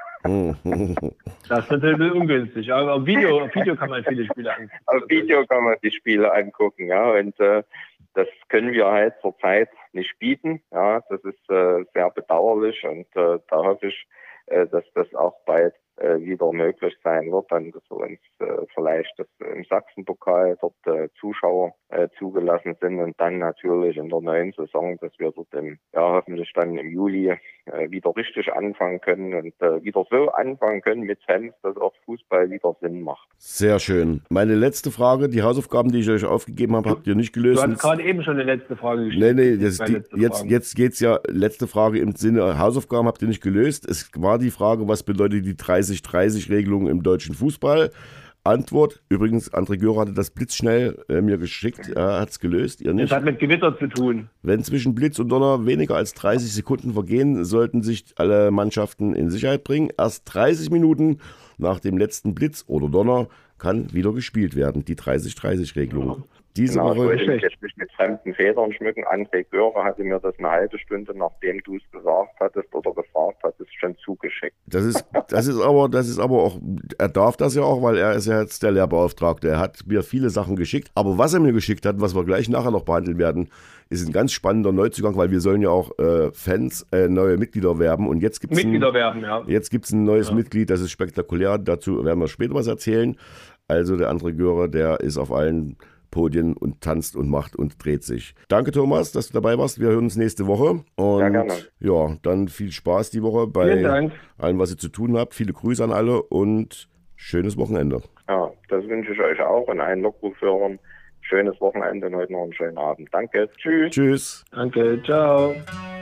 Das ist natürlich ungünstig, aber auf Video kann man viele Spiele angucken. Auf Video kann man die Spiele angucken, ja, und das können wir halt zurzeit nicht bieten. Ja, das ist sehr bedauerlich und da hoffe ich, dass das auch bald wieder möglich sein wird, dann dass wir uns vielleicht im Sachsenpokal dort Zuschauer zugelassen sind und dann natürlich in der neuen Saison, dass wir dort hoffentlich dann im Juli wieder richtig anfangen können und wieder so anfangen können mit Fans, dass auch Fußball wieder Sinn macht. Sehr schön. Meine letzte Frage, die Hausaufgaben, die ich euch aufgegeben habe, habt ihr nicht gelöst. Du hast gerade eben schon eine letzte Frage gestellt. Nee, jetzt geht's ja, letzte Frage im Sinne Hausaufgaben habt ihr nicht gelöst. Es war die Frage, was bedeutet die 30-30-Regelung im deutschen Fußball? Antwort, übrigens, André Görer hatte das blitzschnell mir geschickt, er hat es gelöst, ihr nicht. Das hat mit Gewitter zu tun. Wenn zwischen Blitz und Donner weniger als 30 Sekunden vergehen, sollten sich alle Mannschaften in Sicherheit bringen. Erst 30 Minuten nach dem letzten Blitz oder Donner kann wieder gespielt werden, die 30-30-Regelung. Diese Genau, ich Woche. wollte mich jetzt nicht mit fremden Federn schmücken. André Göre hatte mir das eine halbe Stunde, nachdem du es gesagt hattest oder gefragt hattest, schon zugeschickt. Das ist aber auch, er darf das ja auch, weil er ist ja jetzt der Lehrbeauftragte. Er hat mir viele Sachen geschickt. Aber was er mir geschickt hat, was wir gleich nachher noch behandeln werden, ist ein ganz spannender Neuzugang, weil wir sollen ja auch neue Mitglieder werben. Und jetzt gibt es ein neues Mitglied, das ist spektakulär. Dazu werden wir später was erzählen. Also der André Göre, der ist auf allen Podien und tanzt und macht und dreht sich. Danke, Thomas, dass du dabei warst. Wir hören uns nächste Woche. Und ja, gerne. Ja, dann viel Spaß die Woche bei allem, was ihr zu tun habt. Viele Grüße an alle und schönes Wochenende. Ja, das wünsche ich euch auch und allen Lockrufhörern. Schönes Wochenende und heute noch einen schönen Abend. Danke. Tschüss. Tschüss. Danke. Ciao.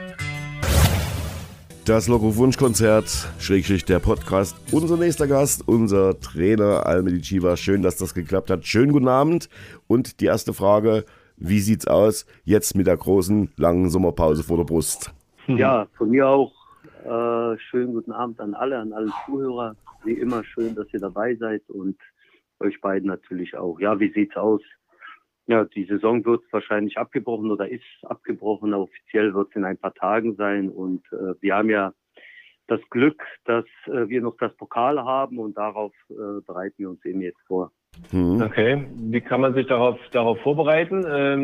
Das Lockruf-Wunschkonzert, / der Podcast. Unser nächster Gast, unser Trainer Almedi Civa. Schön, dass das geklappt hat. Schönen guten Abend. Und die erste Frage, wie sieht's aus jetzt mit der großen, langen Sommerpause vor der Brust? Ja, von mir auch schönen guten Abend an alle Zuhörer. Wie immer schön, dass ihr dabei seid und euch beiden natürlich auch. Ja, wie sieht's aus? Ja, die Saison wird wahrscheinlich abgebrochen oder ist abgebrochen. Offiziell wird es in ein paar Tagen sein. Und wir haben ja das Glück, dass wir noch das Pokal haben und darauf bereiten wir uns eben jetzt vor. Okay, wie kann man sich darauf vorbereiten?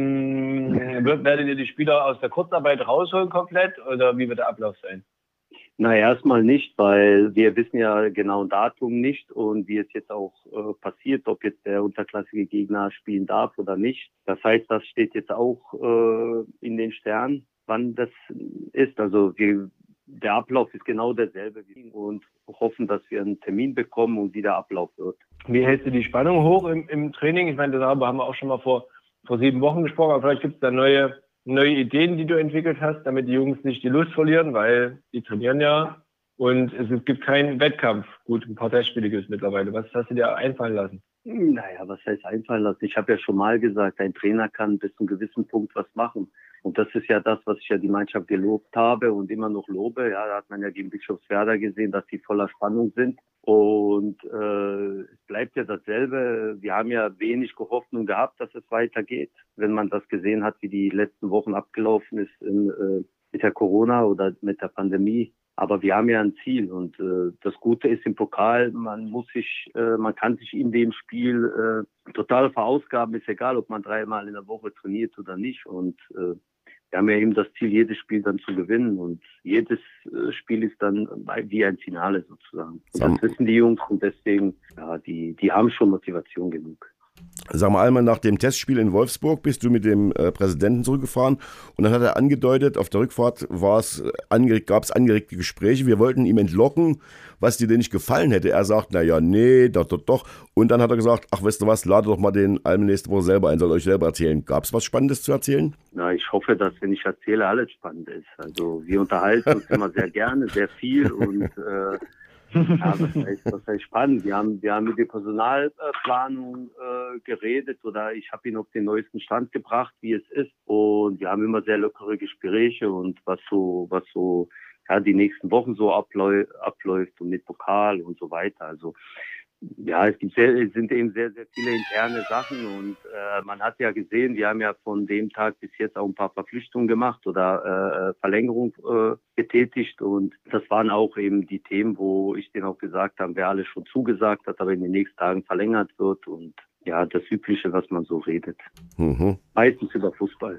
Werdet ihr die Spieler aus der Kurzarbeit rausholen komplett oder wie wird der Ablauf sein? Na, erstmal nicht, weil wir wissen ja genau ein Datum nicht und wie es jetzt auch passiert, ob jetzt der unterklassige Gegner spielen darf oder nicht. Das heißt, das steht jetzt auch in den Sternen, wann das ist. Also der Ablauf ist genau derselbe und hoffen, dass wir einen Termin bekommen und wie der Ablauf wird. Wie hältst du die Spannung hoch im Training? Ich meine, darüber haben wir auch schon mal vor 7 Wochen gesprochen, aber vielleicht gibt es da neue Ideen, die du entwickelt hast, damit die Jungs nicht die Lust verlieren, weil die trainieren ja und es gibt keinen Wettkampf. Gut, ein paar Testspiele gibt es mittlerweile. Was hast du dir einfallen lassen? Naja, was heißt einfallen lassen? Ich habe ja schon mal gesagt, ein Trainer kann bis zu einem gewissen Punkt was machen. Und das ist ja das, was ich ja die Mannschaft gelobt habe und immer noch lobe. Ja, da hat man ja gegen Bischofswerda gesehen, dass die voller Spannung sind. Und es bleibt ja dasselbe. Wir haben ja wenig Hoffnung gehabt, dass es weitergeht. Wenn man das gesehen hat, wie die letzten Wochen abgelaufen ist mit der Corona oder mit der Pandemie. Aber wir haben ja ein Ziel und das Gute ist im Pokal, man kann sich in dem Spiel total verausgaben. Ist egal, ob man 3-mal in der Woche trainiert oder nicht. Und wir haben ja eben das Ziel, jedes Spiel dann zu gewinnen. Und jedes Spiel ist dann wie ein Finale sozusagen. Und das wissen die Jungs und deswegen, ja, die haben schon Motivation genug. Sag mal, einmal nach dem Testspiel in Wolfsburg bist du mit dem Präsidenten zurückgefahren und dann hat er angedeutet, auf der Rückfahrt gab es angeregte Gespräche, wir wollten ihm entlocken, was dir denn nicht gefallen hätte. Er sagt, nee, doch. Und dann hat er gesagt, ach, weißt du was, lade doch mal den Alm nächste Woche selber ein, soll euch selber erzählen. Gab es was Spannendes zu erzählen? Na, ich hoffe, dass, wenn ich erzähle, alles spannend ist. Also wir unterhalten uns immer sehr gerne, sehr viel und ja, was heißt spannend? Wir haben mit der Personalplanung geredet oder ich habe ihn auf den neuesten Stand gebracht, wie es ist. Und wir haben immer sehr lockere Gespräche und was so die nächsten Wochen so abläuft und mit Pokal und so weiter. Also ja, es sind eben sehr, sehr viele interne Sachen und man hat ja gesehen, wir haben ja von dem Tag bis jetzt auch ein paar Verpflichtungen gemacht oder Verlängerung getätigt und das waren auch eben die Themen, wo ich denen auch gesagt habe, wer alles schon zugesagt hat, aber in den nächsten Tagen verlängert wird und ja, das Übliche, was man so redet. Meistens über Fußball.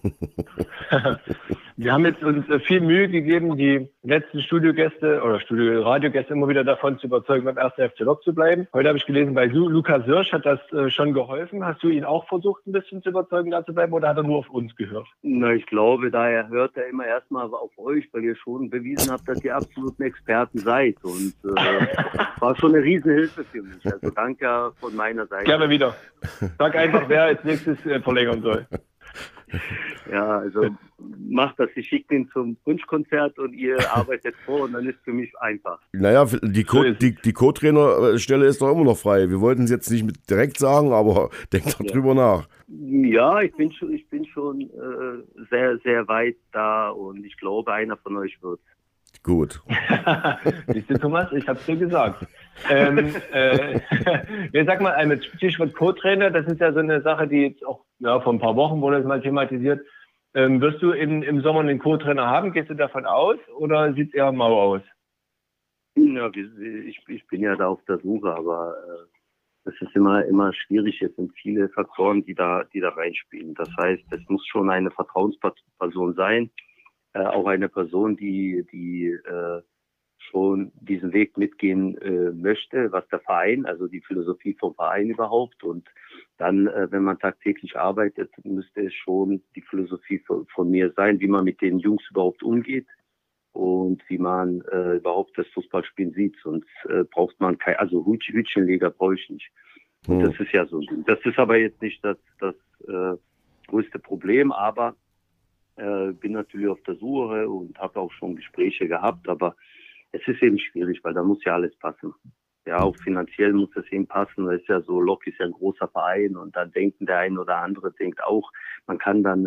Wir haben jetzt uns viel Mühe gegeben, die letzten Studiogäste oder Radiogäste immer wieder davon zu überzeugen, beim 1. FC Lok zu bleiben. Heute habe ich gelesen, bei Lukas Sirsch hat das schon geholfen. Hast du ihn auch versucht, ein bisschen zu überzeugen, da zu bleiben oder hat er nur auf uns gehört? Na, ich glaube, daher hört er immer erstmal auf euch, weil ihr schon bewiesen habt, dass ihr absoluten Experten seid. Und war schon eine Riesenhilfe für mich. Also danke von meiner Seite. Gerne wieder. Sag einfach, wer als nächstes verlängern soll. Ja, also macht das. Ich schicke ihn zum Wunschkonzert und ihr arbeitet vor und dann ist für mich einfach. Naja, die Co-Trainer-Stelle ist doch immer noch frei. Wir wollten es jetzt nicht direkt sagen, aber denkt doch drüber nach. Ja, ich bin schon sehr, sehr weit da und ich glaube, einer von euch wird. Gut. Siehst du, Thomas, ich hab's dir gesagt. Sag mal, mit Stichwort Co-Trainer, das ist ja so eine Sache, die jetzt auch vor ein paar Wochen wurde es mal thematisiert. Wirst du im Sommer einen Co-Trainer haben? Gehst du davon aus oder sieht es eher mau aus? Ja, ich bin ja da auf der Suche, aber das ist immer schwierig. Es sind viele Faktoren, die da reinspielen. Das heißt, es muss schon eine Vertrauensperson sein, auch eine Person, die schon diesen Weg mitgehen möchte, was der Verein, also die Philosophie vom Verein überhaupt. Und dann, wenn man tagtäglich arbeitet, müsste es schon die Philosophie von mir sein, wie man mit den Jungs überhaupt umgeht und wie man überhaupt das Fußballspielen sieht. Sonst braucht man also Hütchenleger brauche ich nicht. Und das ist ja so. Das ist aber jetzt nicht das größte Problem, aber bin natürlich auf der Suche und habe auch schon Gespräche gehabt, aber es ist eben schwierig, weil da muss ja alles passen. Ja, auch finanziell muss es eben passen. Das ist ja so, Lok ist ja ein großer Verein und dann denken der ein oder andere denkt auch, man kann dann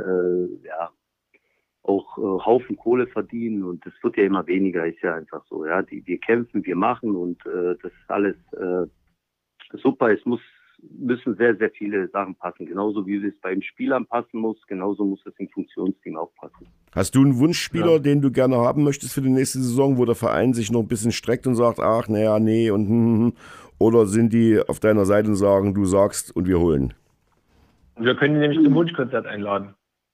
auch Haufen Kohle verdienen und es wird ja immer weniger, ist ja einfach so. Ja, wir kämpfen, wir machen und das ist alles super. Müssen sehr, sehr viele Sachen passen. Genauso wie es bei den Spielern passen muss, genauso muss es im Funktionsteam auch passen. Hast du einen Wunschspieler, den du gerne haben möchtest für die nächste Saison, wo der Verein sich noch ein bisschen streckt und sagt, ach, naja, nee und oder sind die auf deiner Seite und sagen, du sagst und wir holen? Wir können ihn nämlich zum Wunschkonzert einladen.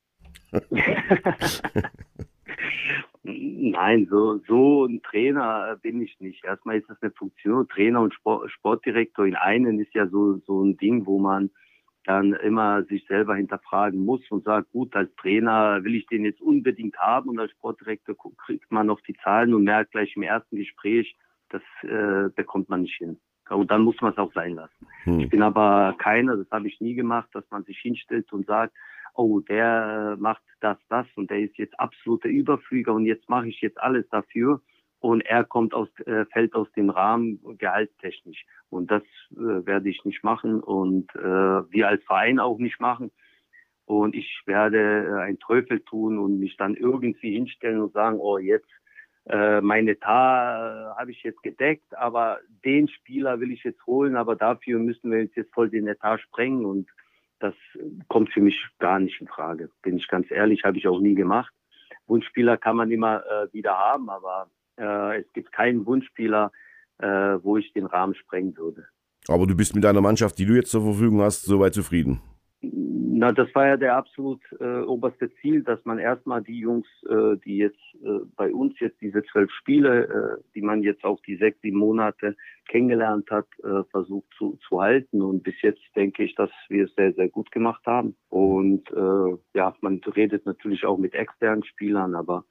Nein, so ein Trainer bin ich nicht. Erstmal ist das eine Funktion. Trainer und Sportdirektor in einen ist ja so ein Ding, wo man dann immer sich selber hinterfragen muss und sagt, gut, als Trainer will ich den jetzt unbedingt haben und als Sportdirektor kriegt man noch die Zahlen und merkt gleich im ersten Gespräch, das bekommt man nicht hin. Und dann muss man es auch sein lassen. Ich bin aber keiner, das habe ich nie gemacht, dass man sich hinstellt und sagt, oh, der macht das und der ist jetzt absoluter Überflieger und jetzt mache ich jetzt alles dafür und er fällt aus dem Rahmen gehaltstechnisch und das werde ich nicht machen und wir als Verein auch nicht machen und ich werde einen Teufel tun und mich dann irgendwie hinstellen und sagen, oh jetzt mein Etat habe ich jetzt gedeckt, aber den Spieler will ich jetzt holen, aber dafür müssen wir jetzt voll den Etat sprengen und das kommt für mich gar nicht in Frage. Bin ich ganz ehrlich, habe ich auch nie gemacht. Wunschspieler kann man immer wieder haben, aber es gibt keinen Wunschspieler, wo ich den Rahmen sprengen würde. Aber du bist mit deiner Mannschaft, die du jetzt zur Verfügung hast, soweit zufrieden? Na, das war ja der absolut oberste Ziel, dass man erstmal die Jungs, die jetzt bei uns jetzt diese 12 Spiele, die man jetzt auch die 6, 7 Monate kennengelernt hat, versucht zu halten. Und bis jetzt denke ich, dass wir es sehr, sehr gut gemacht haben. Und man redet natürlich auch mit externen Spielern, aber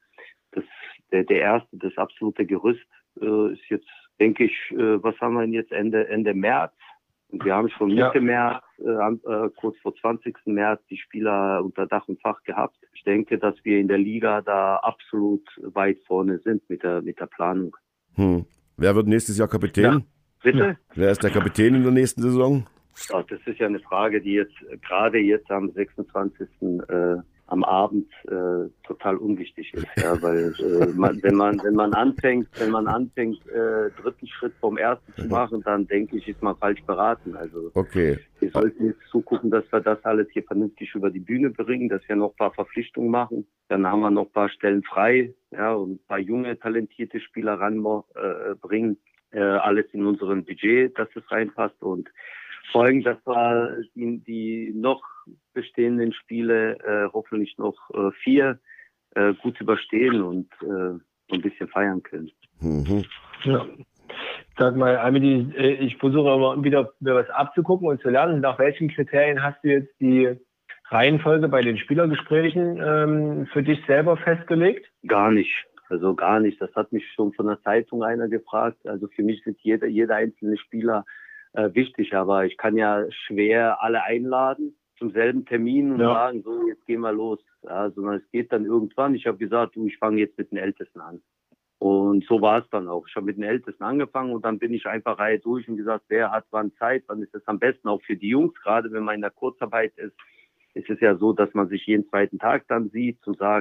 das absolute Gerüst ist jetzt, denke ich, was haben wir denn jetzt Ende März? Und wir haben schon Mitte März, kurz vor 20. März, die Spieler unter Dach und Fach gehabt. Ich denke, dass wir in der Liga da absolut weit vorne sind mit der Planung. Wer wird nächstes Jahr Kapitän? Ja. Bitte? Ja. Wer ist der Kapitän in der nächsten Saison? Ja, das ist ja eine Frage, die gerade jetzt am 26. Am Abend total unwichtig ist, ja, weil wenn man anfängt, dritten Schritt vom ersten zu machen, dann denke ich, ist man falsch beraten. Also wir sollten jetzt zugucken, dass wir das alles hier vernünftig über die Bühne bringen, dass wir noch ein paar Verpflichtungen machen. Dann haben wir noch ein paar Stellen frei, ja, und ein paar junge, talentierte Spieler ranbringen. Alles in unserem Budget, dass es reinpasst und folgen, dass wir die noch bestehenden Spiele hoffentlich noch 4 gut überstehen und ein bisschen feiern können. Ja. Sag mal, Amelie, ich versuche immer wieder mir was abzugucken und zu lernen. Nach welchen Kriterien hast du jetzt die Reihenfolge bei den Spielergesprächen für dich selber festgelegt? Gar nicht. Also gar nicht. Das hat mich schon von der Zeitung einer gefragt. Also für mich sind jeder einzelne Spieler wichtig, aber ich kann ja schwer alle einladen zum selben Termin und sagen, so, jetzt gehen wir los. Ja, sondern es geht dann irgendwann. Ich habe gesagt, ich fange jetzt mit den Ältesten an. Und so war es dann auch. Ich habe mit den Ältesten angefangen und dann bin ich einfach Reihe durch und gesagt, wer hat wann Zeit, wann ist es am besten auch für die Jungs, gerade wenn man in der Kurzarbeit ist. Es ist ja so, dass man sich jeden zweiten Tag dann sieht und sagt,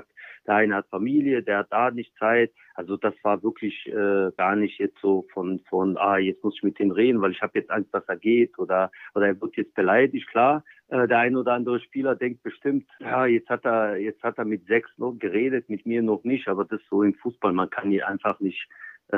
der eine hat Familie, der hat da nicht Zeit. Also das war wirklich gar nicht jetzt so von jetzt muss ich mit dem reden, weil ich habe jetzt Angst, dass er geht oder er wird jetzt beleidigt. Klar, der ein oder andere Spieler denkt bestimmt, ja, jetzt hat er mit 6 noch geredet, mit mir noch nicht, aber das ist so im Fußball, man kann hier einfach nicht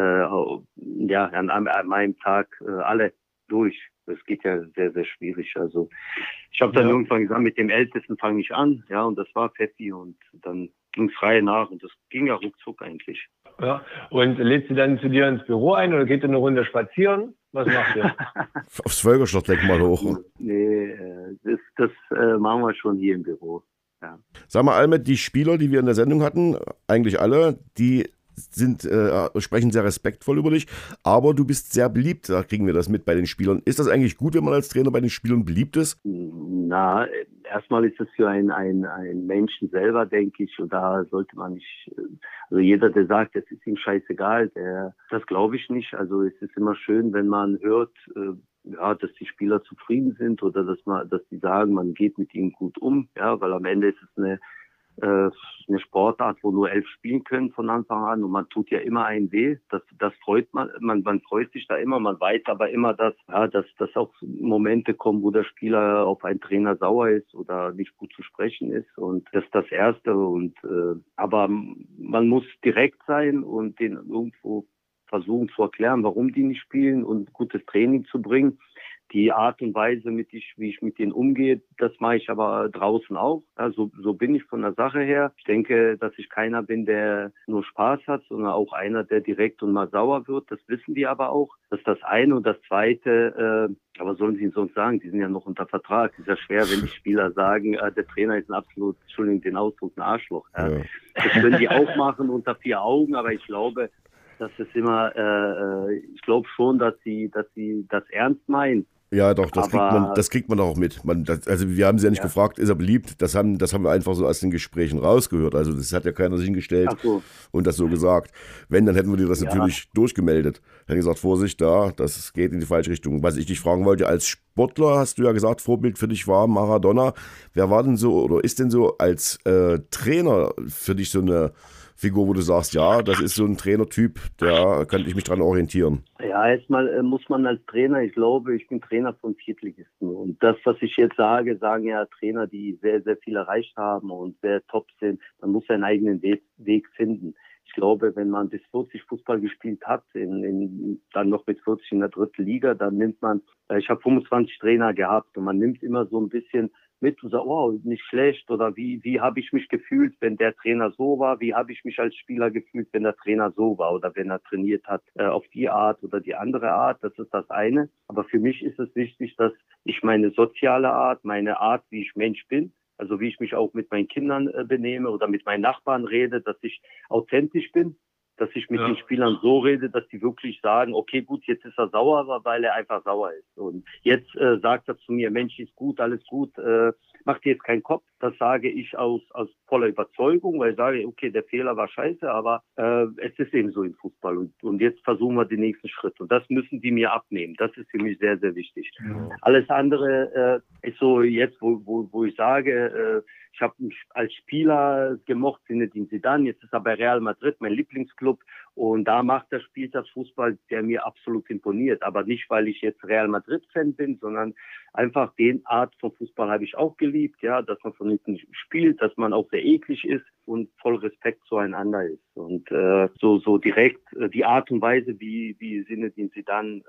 an meinem Tag alle durch. Das geht ja sehr, sehr schwierig. Also ich habe dann irgendwann gesagt, mit dem Ältesten fange ich an, ja, und das war Pfeffi und dann ging es frei nach und das ging ja ruckzuck eigentlich. Ja, und lädst du dann zu dir ins Büro ein oder geht ihr eine Runde spazieren? Was macht ihr? Aufs Völkerschlossdenkmal hoch. Nee, das machen wir schon hier im Büro. Ja. Sag mal, Almet, die Spieler, die wir in der Sendung hatten, eigentlich alle, die sprechen sehr respektvoll über dich, aber du bist sehr beliebt, da kriegen wir das mit bei den Spielern. Ist das eigentlich gut, wenn man als Trainer bei den Spielern beliebt ist? Na, erstmal ist es für einen Menschen selber, denke ich, und da sollte man nicht, also jeder, der sagt, es ist ihm scheißegal, das glaube ich nicht. Also es ist immer schön, wenn man hört, dass die Spieler zufrieden sind oder dass die sagen, man geht mit ihnen gut um, ja, weil am Ende ist es eine Sportart, wo nur 11 spielen können von Anfang an und man tut ja immer einen weh. Das freut man freut sich da immer, man weiß aber immer, dass auch Momente kommen, wo der Spieler auf einen Trainer sauer ist oder nicht gut zu sprechen ist und das ist das Erste aber man muss direkt sein und den irgendwo versuchen zu erklären, warum die nicht spielen und gutes Training zu bringen. Die Art und Weise, wie ich mit denen umgehe, das mache ich aber draußen auch. Ja, so bin ich von der Sache her. Ich denke, dass ich keiner bin, der nur Spaß hat, sondern auch einer, der direkt und mal sauer wird. Das wissen die aber auch. Das ist das eine. Und das zweite, aber sollen sie sonst sagen, die sind ja noch unter Vertrag. Es ist ja schwer, wenn die Spieler sagen, der Trainer ist ein absolut, Entschuldigung, den Ausdruck, ein Arschloch. Ja. Ja. Das können die auch machen unter 4 Augen, aber ich glaube, das ist immer, ich glaube schon, dass sie das ernst meinen. Ja, doch, das kriegt man auch mit. Also wir haben sie ja nicht gefragt, ist er beliebt? Das haben wir einfach so aus den Gesprächen rausgehört. Also das hat ja keiner sich hingestellt und das so gesagt. Wenn, dann hätten wir dir das natürlich durchgemeldet. Hätten gesagt, Vorsicht, das geht in die falsche Richtung. Was ich dich fragen wollte, als Sportler hast du ja gesagt, Vorbild für dich war Maradona. Wer war denn so oder ist denn so als Trainer für dich so eine Figur, wo du sagst, ja, das ist so ein Trainertyp, da könnte ich mich dran orientieren? Ja, erstmal muss man als Trainer, ich glaube, ich bin Trainer von Viertligisten und das, was ich jetzt sage, sagen ja Trainer, die sehr, sehr viel erreicht haben und sehr top sind, man muss seinen eigenen Weg finden. Ich glaube, wenn man bis 40 Fußball gespielt hat, dann noch mit 40 in der 3. Liga, dann nimmt man, ich habe 25 Trainer gehabt und man nimmt immer so ein bisschen mit und sagt, wow, nicht schlecht oder wie habe ich mich gefühlt, wenn der Trainer so war, wie habe ich mich als Spieler gefühlt, wenn der Trainer so war oder wenn er trainiert hat auf die Art oder die andere Art, das ist das eine. Aber für mich ist es wichtig, dass ich meine soziale Art, meine Art, wie ich Mensch bin, also wie ich mich auch mit meinen Kindern benehme oder mit meinen Nachbarn rede, dass ich authentisch bin, dass ich mit den Spielern so rede, dass die wirklich sagen, okay, gut, jetzt ist er sauer, weil er einfach sauer ist. Und jetzt sagt er zu mir, Mensch, ist gut, alles gut, mach dir jetzt keinen Kopf. Das sage ich aus voller Überzeugung, weil ich sage, okay, der Fehler war scheiße, aber es ist eben so im Fußball. Und jetzt versuchen wir den nächsten Schritt. Und das müssen die mir abnehmen. Das ist für mich sehr, sehr wichtig. Ja. Alles andere ist so jetzt, wo ich sage, ich habe mich als Spieler gemocht, Zinedine Zidane. Jetzt ist er bei Real Madrid, mein Lieblingsclub. Und da spielt das Fußball, der mir absolut imponiert. Aber nicht, weil ich jetzt Real Madrid-Fan bin, sondern einfach den Art von Fußball habe ich auch geliebt. Ja, dass man von hinten spielt, dass man auch sehr eklig ist und voll Respekt zueinander ist. Und so direkt die Art und Weise, wie Zinedine Zidane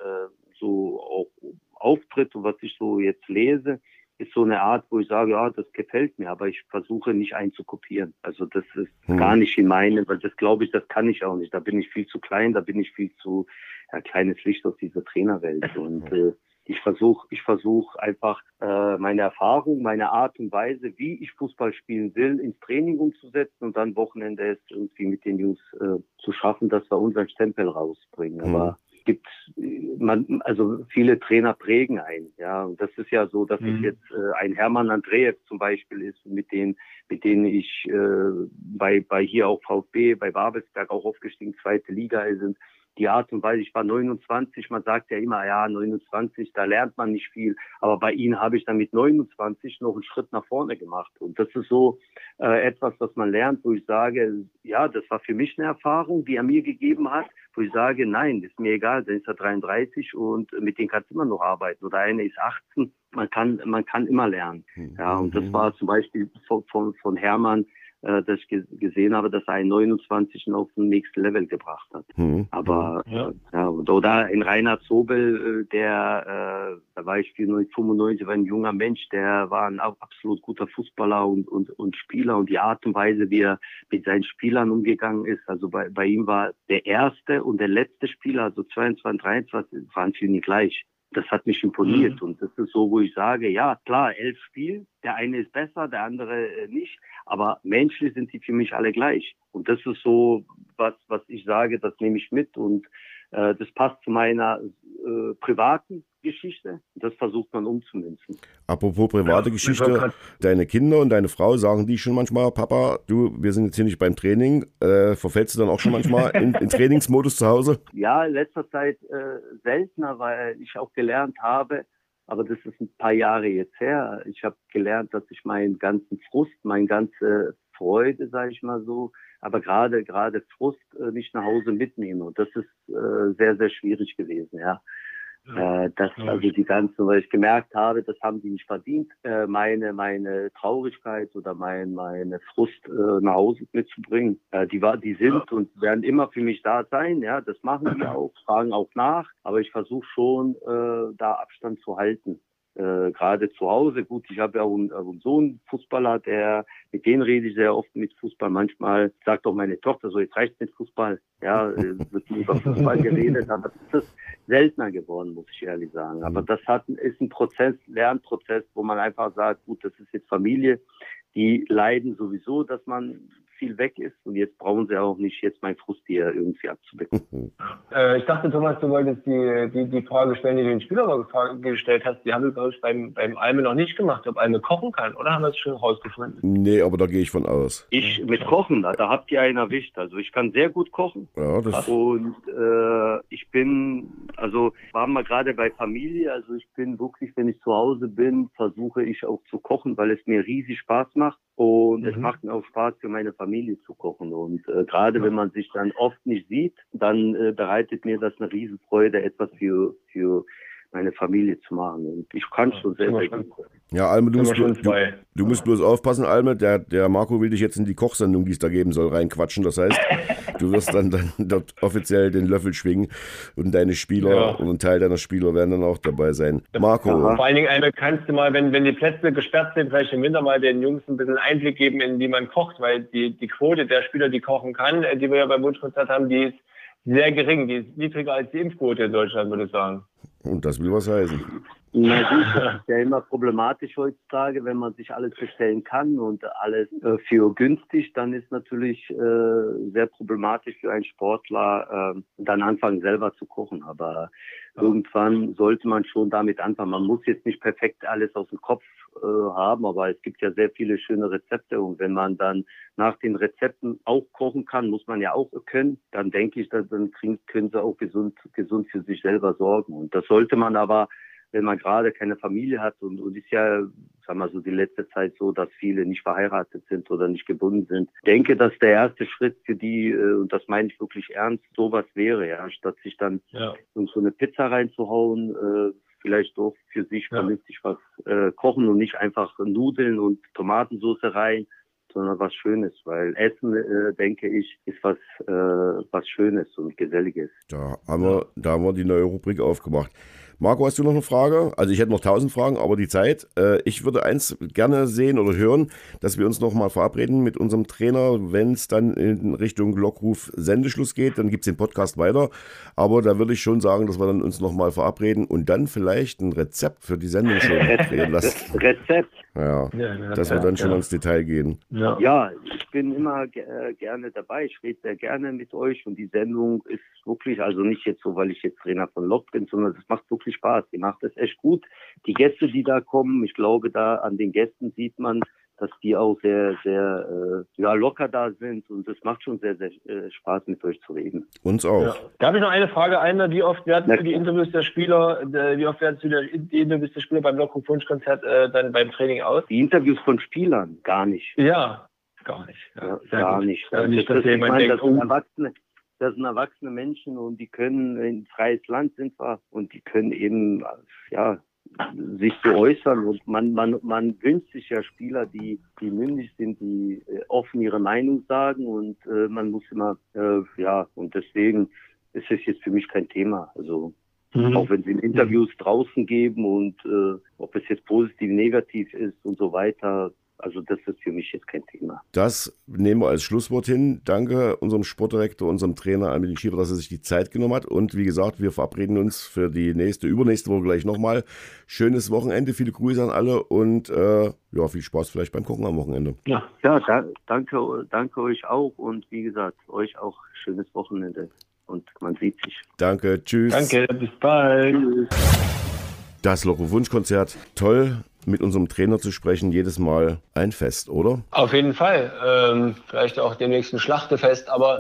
so auch auftritt und was ich so jetzt lese, ist so eine Art, wo ich sage, ja, das gefällt mir, aber ich versuche nicht einzukopieren. Also das ist gar nicht in meine, weil das glaube ich, das kann ich auch nicht. Da bin ich viel zu klein, da bin ich viel zu kleines Licht aus dieser Trainerwelt. Und ich versuche einfach meine Erfahrung, meine Art und Weise, wie ich Fußball spielen will, ins Training umzusetzen und dann Wochenende es irgendwie mit den Jungs zu schaffen, dass wir unseren Stempel rausbringen. Aber also viele Trainer prägen einen, ja. Und das ist ja so, dass es jetzt ein Hermann Andreev zum Beispiel ist, mit denen ich bei hier auch VfB, bei Babelsberg auch aufgestiegen, 2. Liga sind. die Art und Weise, ich war 29, man sagt ja immer, ja, 29, da lernt man nicht viel. Aber bei Ihnen habe ich dann mit 29 noch einen Schritt nach vorne gemacht. Und das ist so etwas, was man lernt, wo ich sage, ja, das war für mich eine Erfahrung, die er mir gegeben hat, wo ich sage, nein, ist mir egal, dann ist er 33 und mit denen kannst du immer noch arbeiten. Oder einer ist 18, man kann immer lernen. Ja, und das war zum Beispiel von Hermann, dass ich gesehen habe, dass er einen 29 auf ein nächstes Level gebracht hat. Aber oder ein Rainer Zobel, da war ich 95, war ein junger Mensch, der war ein absolut guter Fußballer und Spieler, und die Art und Weise, wie er mit seinen Spielern umgegangen ist, also bei ihm war der erste und der letzte Spieler, also 22, 23, waren für ihn gleich. Das hat mich imponiert und das ist so, wo ich sage, ja klar, 11 Spiele, der eine ist besser, der andere nicht, aber menschlich sind die für mich alle gleich. Und das ist so was ich sage, das nehme ich mit, und das passt zu meiner privaten Geschichte. Das versucht man umzumünzen. Apropos private Geschichte, deine Kinder und deine Frau, sagen die schon manchmal, Papa, wir sind jetzt hier nicht beim Training, verfällst du dann auch schon manchmal in Trainingsmodus zu Hause? Ja, in letzter Zeit seltener, weil ich auch gelernt habe, aber das ist ein paar Jahre jetzt her, ich habe gelernt, dass ich meinen ganzen Frust, meine ganze Freude, sage ich mal so, aber gerade Frust nicht nach Hause mitnehme. Und das ist sehr, sehr schwierig gewesen, ja. Also die ganzen, weil ich gemerkt habe, das haben die nicht verdient, meine Traurigkeit oder meine Frust nach Hause mitzubringen. Die sind und werden immer für mich da sein, ja, das machen die auch, fragen auch nach, aber ich versuche schon, da Abstand zu halten. Gerade zu Hause, gut, ich habe ja auch einen Sohn, Fußballer, mit denen rede ich sehr oft mit Fußball. Manchmal sagt auch meine Tochter so, jetzt reicht's mit Fußball. Ja, wird über Fußball geredet, aber das ist seltener geworden, muss ich ehrlich sagen. Aber das ist ein Lernprozess, wo man einfach sagt, gut, das ist jetzt Familie, die leiden sowieso, dass man viel weg ist, und jetzt brauchen sie auch nicht jetzt mein Frust hier irgendwie abzudecken. Ich dachte, Thomas, du wolltest die Frage stellen, die du den Spieler gestellt hast. Die haben wir, glaube ich, beim Alme noch nicht gemacht, ob Alme kochen kann, oder haben wir es schon rausgefunden? Nee, aber da gehe ich von aus. Ich mit Kochen, da habt ihr einen erwischt. Also ich kann sehr gut kochen. Ja, das und waren wir gerade bei Familie, also ich bin wirklich, wenn ich zu Hause bin, versuche ich auch zu kochen, weil es mir riesig Spaß macht. Und es macht mir auch Spaß, für meine Familie zu kochen. Und gerade wenn man sich dann oft nicht sieht, dann bereitet mir das eine Riesenfreude, etwas für meine Familie zu machen. Und ich kann schon sehr, sehr gut kochen. Ja, Alme, du musst bloß aufpassen, Alme, der Marco will dich jetzt in die Kochsendung, die es da geben soll, reinquatschen. Das heißt, du wirst dann dort offiziell den Löffel schwingen und deine Spieler und ein Teil deiner Spieler werden dann auch dabei sein. Marco. Ja, vor allen Dingen, Alme, kannst du mal, wenn die Plätze gesperrt sind, vielleicht im Winter mal den Jungs ein bisschen Einblick geben, in wie man kocht, weil die Quote der Spieler, die kochen kann, die wir ja beim Wunschkonzert haben, die ist sehr gering, die ist niedriger als die Impfquote in Deutschland, würde ich sagen. Und das will was heißen. Na gut, das ist ja immer problematisch heutzutage, wenn man sich alles bestellen kann und alles für günstig, dann ist natürlich sehr problematisch für einen Sportler, dann anfangen selber zu kochen. Aber irgendwann sollte man schon damit anfangen. Man muss jetzt nicht perfekt alles aus dem Kopf haben, aber es gibt ja sehr viele schöne Rezepte, und wenn man dann nach den Rezepten auch kochen kann, muss man ja auch können, dann denke ich, dann können sie auch gesund für sich selber sorgen. Und das sollte man aber, wenn man gerade keine Familie hat, und ist ja, sagen wir so, die letzte Zeit so, dass viele nicht verheiratet sind oder nicht gebunden sind. Ich denke, dass der erste Schritt für die, und das meine ich wirklich ernst, sowas wäre, ja, statt sich dann so eine Pizza reinzuhauen, vielleicht doch für sich vernünftig was kochen und nicht einfach Nudeln und Tomatensauce rein, sondern was Schönes, weil Essen, denke ich, ist was Schönes und Geselliges. Da haben wir die neue Rubrik aufgemacht. Marco, hast du noch eine Frage? Also ich hätte noch 1000 Fragen, aber die Zeit. Ich würde eins gerne sehen oder hören, dass wir uns noch mal verabreden mit unserem Trainer, wenn es dann in Richtung Lockruf Sendeschluss geht, dann gibt es den Podcast weiter. Aber da würde ich schon sagen, dass wir dann uns noch mal verabreden und dann vielleicht ein Rezept für die Sendung schon drehen lassen. Rezept? Ja, dass wir dann schon ins Detail gehen. Ja, ich bin immer gerne dabei. Ich rede sehr gerne mit euch, und die Sendung ist wirklich, also nicht jetzt so, weil ich jetzt Trainer von Lok bin, sondern es macht wirklich Spaß. Die macht es echt gut. Die Gäste, die da kommen, ich glaube, da an den Gästen sieht man, dass die auch sehr, sehr locker da sind und es macht schon sehr, sehr Spaß, mit euch zu reden. Uns auch. Ja. Da habe ich noch eine Frage, Einer. Wie oft wertest du die Interviews der Spieler, beim Lockruf-Wunschkonzert dann beim Training aus? Die Interviews von Spielern? Gar nicht. Ja, gar nicht. Ja, gar nicht. Das sind erwachsene Menschen und die können, ein freies Land sind wir, und die können eben, sich so äußern, und man wünscht sich ja Spieler, die mündig sind, die offen ihre Meinung sagen, und man muss immer, und deswegen ist es jetzt für mich kein Thema. Also auch wenn sie Interviews draußen geben und ob es jetzt positiv, negativ ist und so weiter. Also das ist für mich jetzt kein Thema. Das nehmen wir als Schlusswort hin. Danke unserem Sportdirektor, unserem Trainer Armin Schiefer, dass er sich die Zeit genommen hat. Und wie gesagt, wir verabreden uns für die übernächste Woche gleich nochmal. Schönes Wochenende, viele Grüße an alle und viel Spaß vielleicht beim Kochen am Wochenende. Ja, danke euch auch, und wie gesagt, euch auch schönes Wochenende und man sieht sich. Danke, tschüss. Danke, bis bald. Tschüss. Das Lockruf-Wunschkonzert, toll. Mit unserem Trainer zu sprechen, jedes Mal ein Fest, oder? Auf jeden Fall. Vielleicht auch demnächst ein Schlachtefest, aber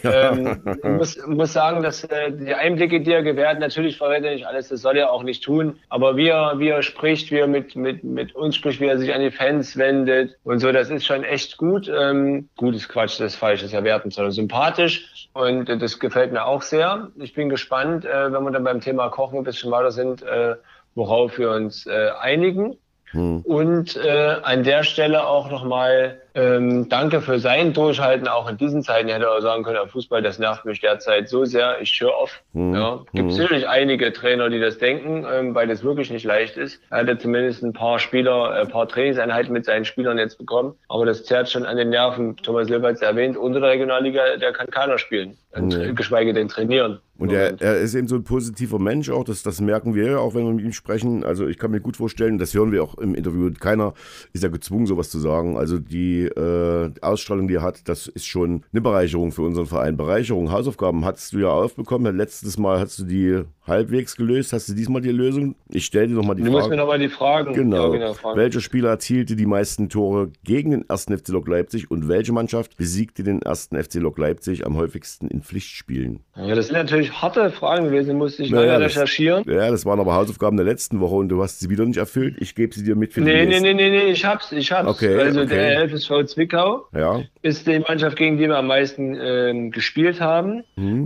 ich muss sagen, dass die Einblicke, die er gewährt, natürlich verrät er nicht alles, das soll er auch nicht tun, aber wie er spricht, wie er mit uns spricht, wie er sich an die Fans wendet und so, das ist schon echt gut. Gut ist Quatsch, das ist falsch, das ist ja wertend, sondern sympathisch, und das gefällt mir auch sehr. Ich bin gespannt, wenn wir dann beim Thema Kochen ein bisschen weiter sind, worauf wir uns einigen. Und an der Stelle auch nochmal danke für sein Durchhalten, auch in diesen Zeiten. Ich hätte auch sagen können, Fußball, das nervt mich derzeit so sehr, ich höre auf. Gibt sicherlich einige Trainer, die das denken, weil das wirklich nicht leicht ist. Er hatte zumindest ein paar Trainingseinheiten mit seinen Spielern jetzt bekommen, aber das zerrt schon an den Nerven. Thomas Löw hat es erwähnt, unter der Regionalliga, der kann keiner spielen, geschweige denn trainieren. Und er ist eben so ein positiver Mensch auch, das merken wir ja auch, wenn wir mit ihm sprechen. Also ich kann mir gut vorstellen, das hören wir auch im Interview, keiner ist ja gezwungen, sowas zu sagen. Also die Ausstrahlung, die er hat, das ist schon eine Bereicherung für unseren Verein. Bereicherung, Hausaufgaben hattest du ja aufbekommen. Letztes Mal hast du die halbwegs gelöst. Hast du diesmal die Lösung? Ich stelle dir nochmal die Frage. Du musst mir nochmal die Fragen. Genau. Ja, Fragen. Welcher Spieler erzielte die meisten Tore gegen den 1. FC Lok Leipzig und welche Mannschaft besiegte den 1. FC Lok Leipzig am häufigsten in Pflichtspielen? Ja, das sind natürlich harte Fragen gewesen, musste ich lange recherchieren. Ja, das waren aber Hausaufgaben der letzten Woche und du hast sie wieder nicht erfüllt. Ich gebe sie dir mit für die Nee, ich hab's. Okay, der FSV Zwickau Ja. ist die Mannschaft, gegen die wir am meisten gespielt haben.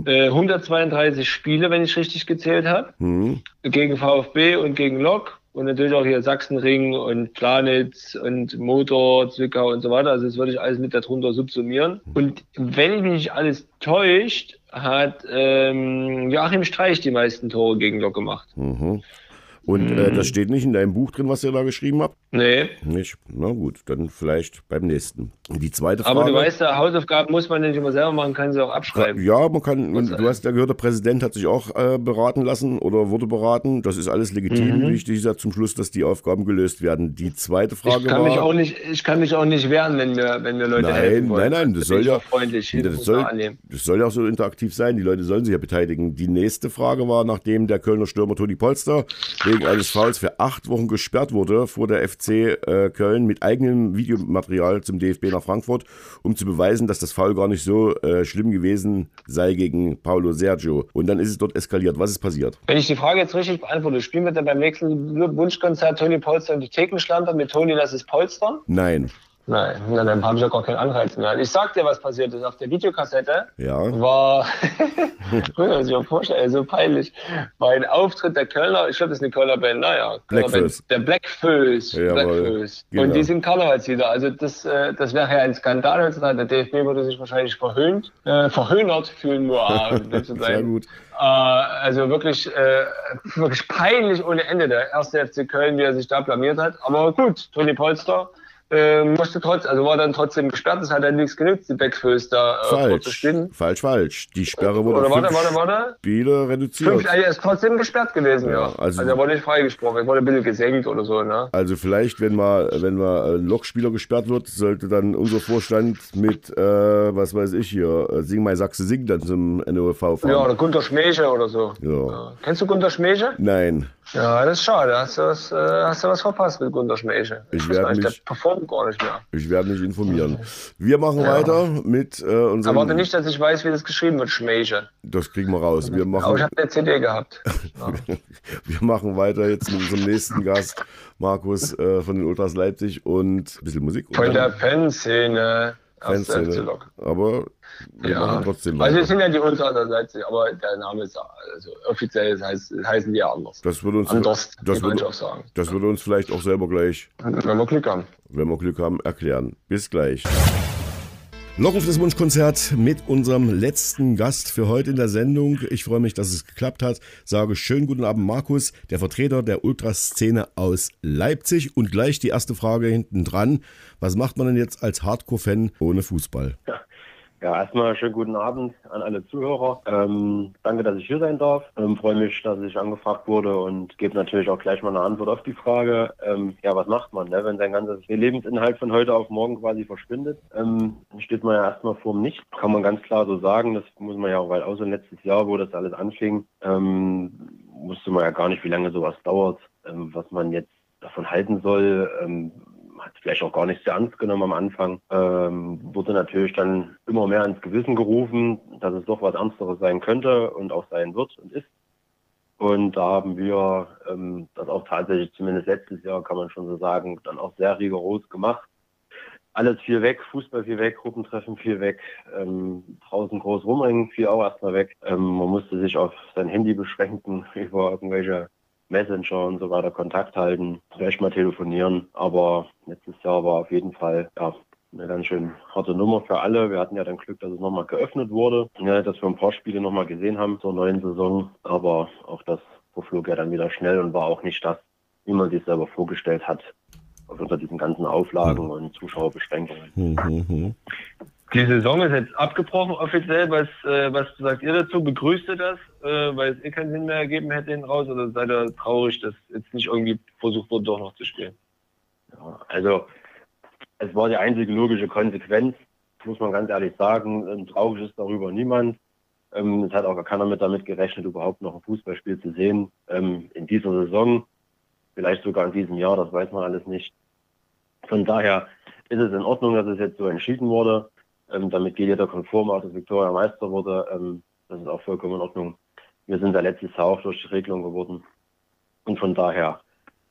132 Spiele, wenn ich richtig gezählt habe. Gegen VfB und gegen Lok. Und natürlich auch hier Sachsenring und Planitz und Motor, Zwickau und so weiter. Also das würde ich alles mit darunter subsumieren. Und wenn mich nicht alles täuscht, hat Joachim Streich die meisten Tore gegen Lok gemacht. Und das steht nicht in deinem Buch drin, was ihr da geschrieben habt? Nee. Nicht? Na gut, dann vielleicht beim nächsten. Die zweite Frage. Aber du weißt ja, Hausaufgaben muss man nicht immer selber machen, kann sie auch abschreiben. Ja, man kann, du hast ja gehört, der Präsident hat sich auch beraten lassen oder wurde beraten. Das ist alles legitim. Wichtig ist ja zum Schluss, dass die Aufgaben gelöst werden. Die zweite Frage ich kann mich auch nicht wehren, wenn mir Leute helfen wollen. Nein, das soll ja freundlich. Das soll ja auch so interaktiv sein. Die Leute sollen sich ja beteiligen. Die nächste Frage war, nachdem der Kölner Stürmer Toni Polster wegen eines Fouls für 8 Wochen gesperrt wurde, fuhr der FC Köln mit eigenem Videomaterial zum DFB nach Frankfurt, um zu beweisen, dass das Foul gar nicht so schlimm gewesen sei gegen Paulo Sergio. Und dann ist es dort eskaliert. Was ist passiert? Wenn ich die Frage jetzt richtig beantworte, spielen wir dann beim nächsten Wunschkonzert Toni Polster und die Thekenschlampe mit Toni, das ist Polster? Nein. Nein, dann habe ich ja gar keinen Anreiz mehr. Ich sag dir, was passiert ist. Auf der Videokassette war, muss man sich mal vorstellen, so peinlich, war ein Auftritt der Kölner, ich glaube, das ist eine Kölner Band, Blackfoes. Der Blackfoes. Genau. Und die sind Karnevalslieder. Also das wäre ja ein Skandal heutzutage. Der DFB würde sich wahrscheinlich verhöhnert fühlen, Sehr gut. Also wirklich peinlich ohne Ende, der 1. FC Köln, wie er sich da blamiert hat. Aber gut, Toni Polster war dann trotzdem gesperrt, das hat dann nichts genützt, die Backfoes da vorzuspielen. Falsch. Die Sperre wurde auf 5 Spiele reduziert. Er ist trotzdem gesperrt gewesen, ja. Also er wurde nicht freigesprochen, er wurde ein bisschen gesenkt oder so, ne? Also vielleicht, wenn mal ein Lokspieler gesperrt wird, sollte dann unser Vorstand mit, was weiß ich hier, Sing My Sachse Sing dann zum NOV fahren. Ja, oder Gunter Schmeche oder so. Ja. Kennst du Gunter Schmeche? Nein. Ja, das ist schade. Hast du was verpasst mit Gunter Schmeichel. Der performt gar nicht mehr. Ich werde mich informieren. Wir machen weiter mit unserem... Aber warte nicht, dass ich weiß, wie das geschrieben wird, Schmeichel. Das kriegen wir raus. Aber ich habe eine CD gehabt. Ja. Wir machen weiter jetzt mit unserem nächsten Gast, Markus von den Ultras Leipzig, und ein bisschen Musik. Von der Fanszene. Aber wir machen trotzdem weiter. Also es sind ja die Ultras Leipzig, aber der Name ist also offiziell heißen die ja anders. Das würde uns, sagen. Das würde uns vielleicht auch selber gleich, wenn wir Glück haben, erklären. Bis gleich. Lockruf des Wunschkonzert mit unserem letzten Gast für heute in der Sendung. Ich freue mich, dass es geklappt hat. Sage schönen guten Abend, Markus, der Vertreter der Ultraszene aus Leipzig. Und gleich die erste Frage hinten dran. Was macht man denn jetzt als Hardcore-Fan ohne Fußball? Ja, erstmal schönen guten Abend an alle Zuhörer. Danke, dass ich hier sein darf. Freue mich, dass ich angefragt wurde und gebe natürlich auch gleich mal eine Antwort auf die Frage. Ja, was macht man, ne, wenn sein ganzes Lebensinhalt von heute auf morgen quasi verschwindet? Steht man ja erstmal vorm Nichts, kann man ganz klar so sagen. Das muss man ja auch, weil außer letztes Jahr, wo das alles anfing, wusste man ja gar nicht, wie lange sowas dauert, was man jetzt davon halten soll. Hat vielleicht auch gar nicht sehr ernst genommen am Anfang, wurde natürlich dann immer mehr ins Gewissen gerufen, dass es doch was Ernsteres sein könnte und auch sein wird und ist. Und da haben wir das auch tatsächlich, zumindest letztes Jahr kann man schon so sagen, dann auch sehr rigoros gemacht. Alles viel weg, Fußball viel weg, Gruppentreffen viel weg, draußen groß rumhängen, viel auch erstmal weg. Man musste sich auf sein Handy beschränken, über irgendwelche Messenger und so weiter Kontakt halten, vielleicht mal telefonieren. Aber letztes Jahr war auf jeden Fall eine ganz schön harte Nummer für alle. Wir hatten ja dann Glück, dass es nochmal geöffnet wurde, ja, dass wir ein paar Spiele nochmal gesehen haben zur neuen Saison. Aber auch das verflog ja dann wieder schnell und war auch nicht das, wie man sich selber vorgestellt hat, unter diesen ganzen Auflagen und Zuschauerbeschränkungen. Die Saison ist jetzt abgebrochen offiziell. Was sagt ihr dazu? Begrüßt ihr das, weil es keinen Sinn mehr ergeben hätte hinten raus? Oder seid ihr traurig, dass jetzt nicht irgendwie versucht wurde, doch noch zu spielen? Ja, also es war die einzige logische Konsequenz, muss man ganz ehrlich sagen. Traurig ist darüber niemand. Es hat auch gar keiner damit gerechnet, überhaupt noch ein Fußballspiel zu sehen. In dieser Saison, vielleicht sogar in diesem Jahr, das weiß man alles nicht. Von daher ist es in Ordnung, dass es jetzt so entschieden wurde. Damit geht jeder konform, auch dass Viktoria Meister wurde. Das ist auch vollkommen in Ordnung. Wir sind ja letztes Jahr auch durch die Regelung geworden. Und von daher,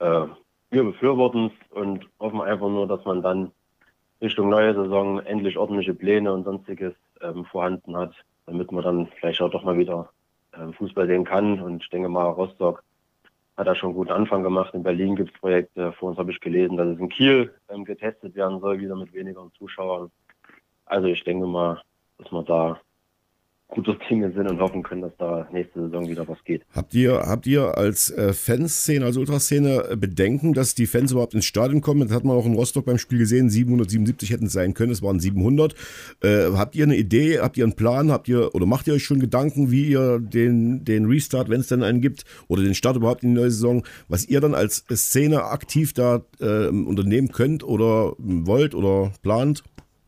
wir befürworten es und hoffen einfach nur, dass man dann Richtung neue Saison endlich ordentliche Pläne und Sonstiges vorhanden hat, damit man dann vielleicht auch doch mal wieder Fußball sehen kann. Und ich denke mal, Rostock hat da schon einen guten Anfang gemacht. In Berlin gibt es Projekte. Vor uns habe ich gelesen, dass es in Kiel getestet werden soll, wieder mit weniger Zuschauern. Also ich denke mal, dass wir da gute Dinge sind und hoffen können, dass da nächste Saison wieder was geht. Habt ihr als Fanszene, als Ultraszene Bedenken, dass die Fans überhaupt ins Stadion kommen? Das hat man auch in Rostock beim Spiel gesehen, 777 hätten es sein können, es waren 700. Habt ihr eine Idee, habt ihr einen Plan, macht ihr euch schon Gedanken, wie ihr den Restart, wenn es denn einen gibt, oder den Start überhaupt in die neue Saison, was ihr dann als Szene aktiv da unternehmen könnt oder wollt oder plant?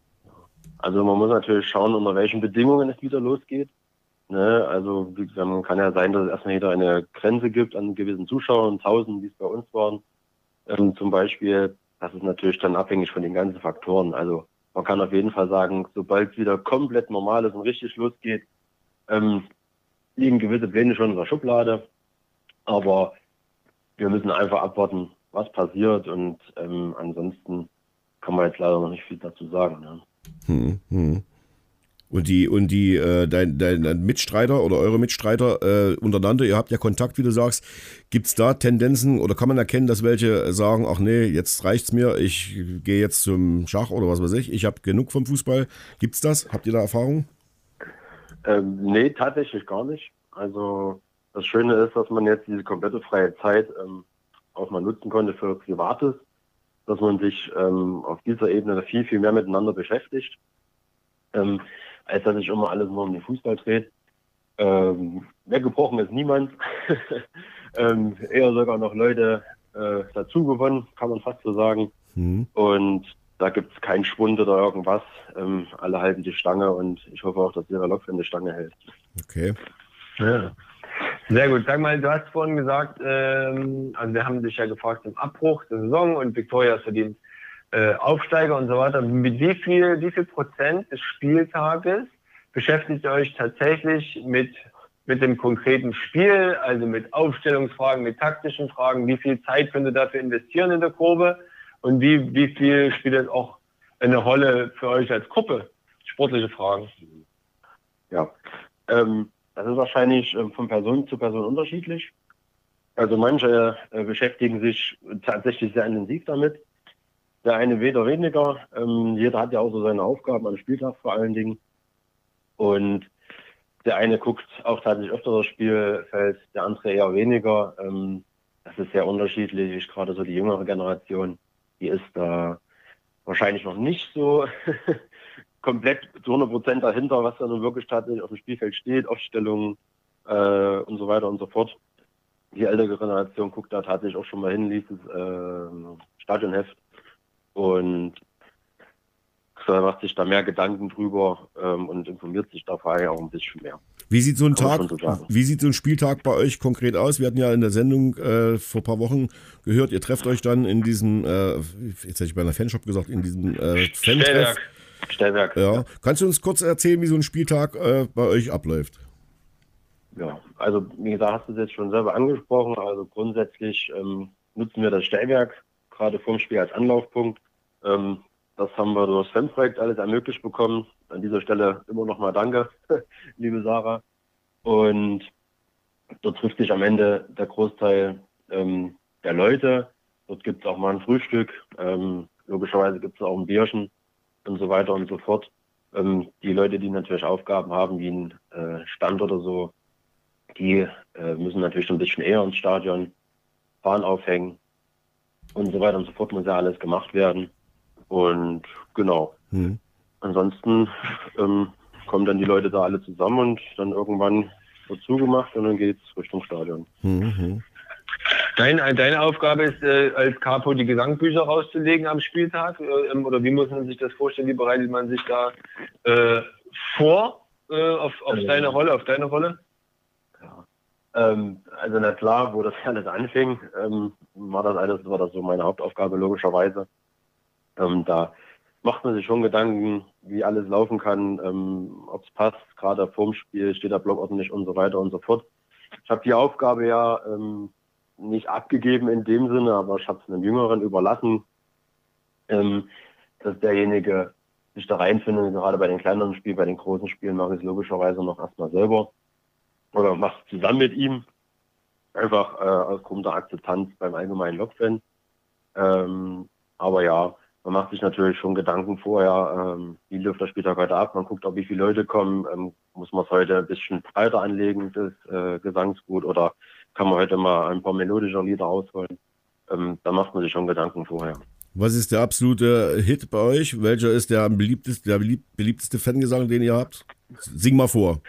Also man muss natürlich schauen, unter welchen Bedingungen es wieder losgeht. Ne? Also kann ja sein, dass es erstmal wieder eine Grenze gibt an gewissen Zuschauern, 1000, wie es bei uns waren. Zum Beispiel, das ist natürlich dann abhängig von den ganzen Faktoren. Also man kann auf jeden Fall sagen, sobald es wieder komplett normal ist und richtig losgeht, liegen gewisse Pläne schon in der Schublade. Aber wir müssen einfach abwarten, was passiert, und ansonsten kann man jetzt leider noch nicht viel dazu sagen. Ne? Und dein Mitstreiter oder eure Mitstreiter untereinander, ihr habt ja Kontakt, wie du sagst, gibt's da Tendenzen oder kann man erkennen, dass welche sagen, ach nee, jetzt reicht's mir, ich gehe jetzt zum Schach oder was weiß ich habe genug vom Fußball. Gibt's das? Habt ihr da Erfahrung? Nee, tatsächlich gar nicht. Also das Schöne ist, dass man jetzt diese komplette freie Zeit auch mal nutzen konnte für Privates, dass man sich auf dieser Ebene viel, viel mehr miteinander beschäftigt, als dass sich immer alles nur um den Fußball dreht. Weggebrochen ist niemand. Eher sogar noch Leute dazu gewonnen, kann man fast so sagen. Und da gibt es keinen Schwund oder irgendwas. Alle halten die Stange und ich hoffe auch, dass jeder Lokführer die Stange hält. Okay. Ja. Sehr gut. Sag mal, du hast vorhin gesagt, also wir haben dich ja gefragt zum Abbruch der Saison und Viktoria ist verdient Aufsteiger und so weiter. Mit wie viel Prozent des Spieltages beschäftigt ihr euch tatsächlich mit dem konkreten Spiel, also mit Aufstellungsfragen, mit taktischen Fragen? Wie viel Zeit könnt ihr dafür investieren in der Kurve? Und wie viel spielt es auch eine Rolle für euch als Gruppe? Sportliche Fragen. Ja, das ist wahrscheinlich von Person zu Person unterschiedlich. Also manche beschäftigen sich tatsächlich sehr intensiv damit. Der eine weder weniger. Jeder hat ja auch so seine Aufgaben am Spieltag vor allen Dingen. Und der eine guckt auch tatsächlich öfter das Spielfeld, der andere eher weniger. Das ist sehr unterschiedlich. Gerade so die jüngere Generation, die ist da wahrscheinlich noch nicht so komplett zu 100% dahinter, was da nun wirklich tatsächlich auf dem Spielfeld steht, Aufstellungen und so weiter und so fort. Die ältere Generation guckt da tatsächlich auch schon mal hin, liest das Stadionheft und macht sich da mehr Gedanken drüber und informiert sich da vorher auch ein bisschen mehr. Wie sieht so ein Spieltag bei euch konkret aus? Wir hatten ja in der Sendung vor ein paar Wochen gehört, ihr trefft euch dann in diesem, jetzt hätte ich bei einer Fanshop gesagt, in diesem Fan-Treff. Stellwerk. Ja. Kannst du uns kurz erzählen, wie so ein Spieltag bei euch abläuft? Ja, also wie gesagt, hast du es jetzt schon selber angesprochen. Also grundsätzlich nutzen wir das Stellwerk gerade vorm Spiel als Anlaufpunkt. Das haben wir durch das Fanprojekt alles ermöglicht bekommen. An dieser Stelle immer noch mal danke, liebe Sarah. Und dort trifft sich am Ende der Großteil der Leute. Dort gibt es auch mal ein Frühstück. Logischerweise gibt es auch ein Bierchen und so weiter und so fort. Die Leute, die natürlich Aufgaben haben, wie ein Stand oder so, die müssen natürlich ein bisschen eher ins Stadion, Fahnen aufhängen und so weiter und so fort, muss ja alles gemacht werden. Und genau. Ansonsten kommen dann die Leute da alle zusammen und dann irgendwann wird zugemacht und dann geht's Richtung Stadion. Deine Aufgabe ist, als Capo die Gesangbücher rauszulegen am Spieltag? Oder wie muss man sich das vorstellen? Wie bereitet man sich da vor auf deine Rolle? Ja. Also na klar, wo das alles anfing, war das so meine Hauptaufgabe logischerweise. Da macht man sich schon Gedanken, wie alles laufen kann, ob es passt. Gerade vorm Spiel steht der Block ordentlich und so weiter und so fort. Ich habe die Aufgabe ja nicht abgegeben in dem Sinne, aber ich habe es einem Jüngeren überlassen, dass derjenige sich da reinfindet. Gerade bei den kleineren Spielen, bei den großen Spielen mache ich es logischerweise noch erstmal selber oder mache es zusammen mit ihm. Einfach aus Grund der Akzeptanz beim allgemeinen Lokfan. Aber ja, man macht sich natürlich schon Gedanken vorher, wie läuft der Spieltag heute ab. Man guckt auch, wie viele Leute kommen. Muss man es heute ein bisschen breiter anlegen, das Gesangsgut, oder kann man heute mal ein paar melodische Lieder ausholen. Da macht man sich schon Gedanken vorher. Was ist der absolute Hit bei euch? Welcher ist der beliebteste Fangesang, den ihr habt? Sing mal vor.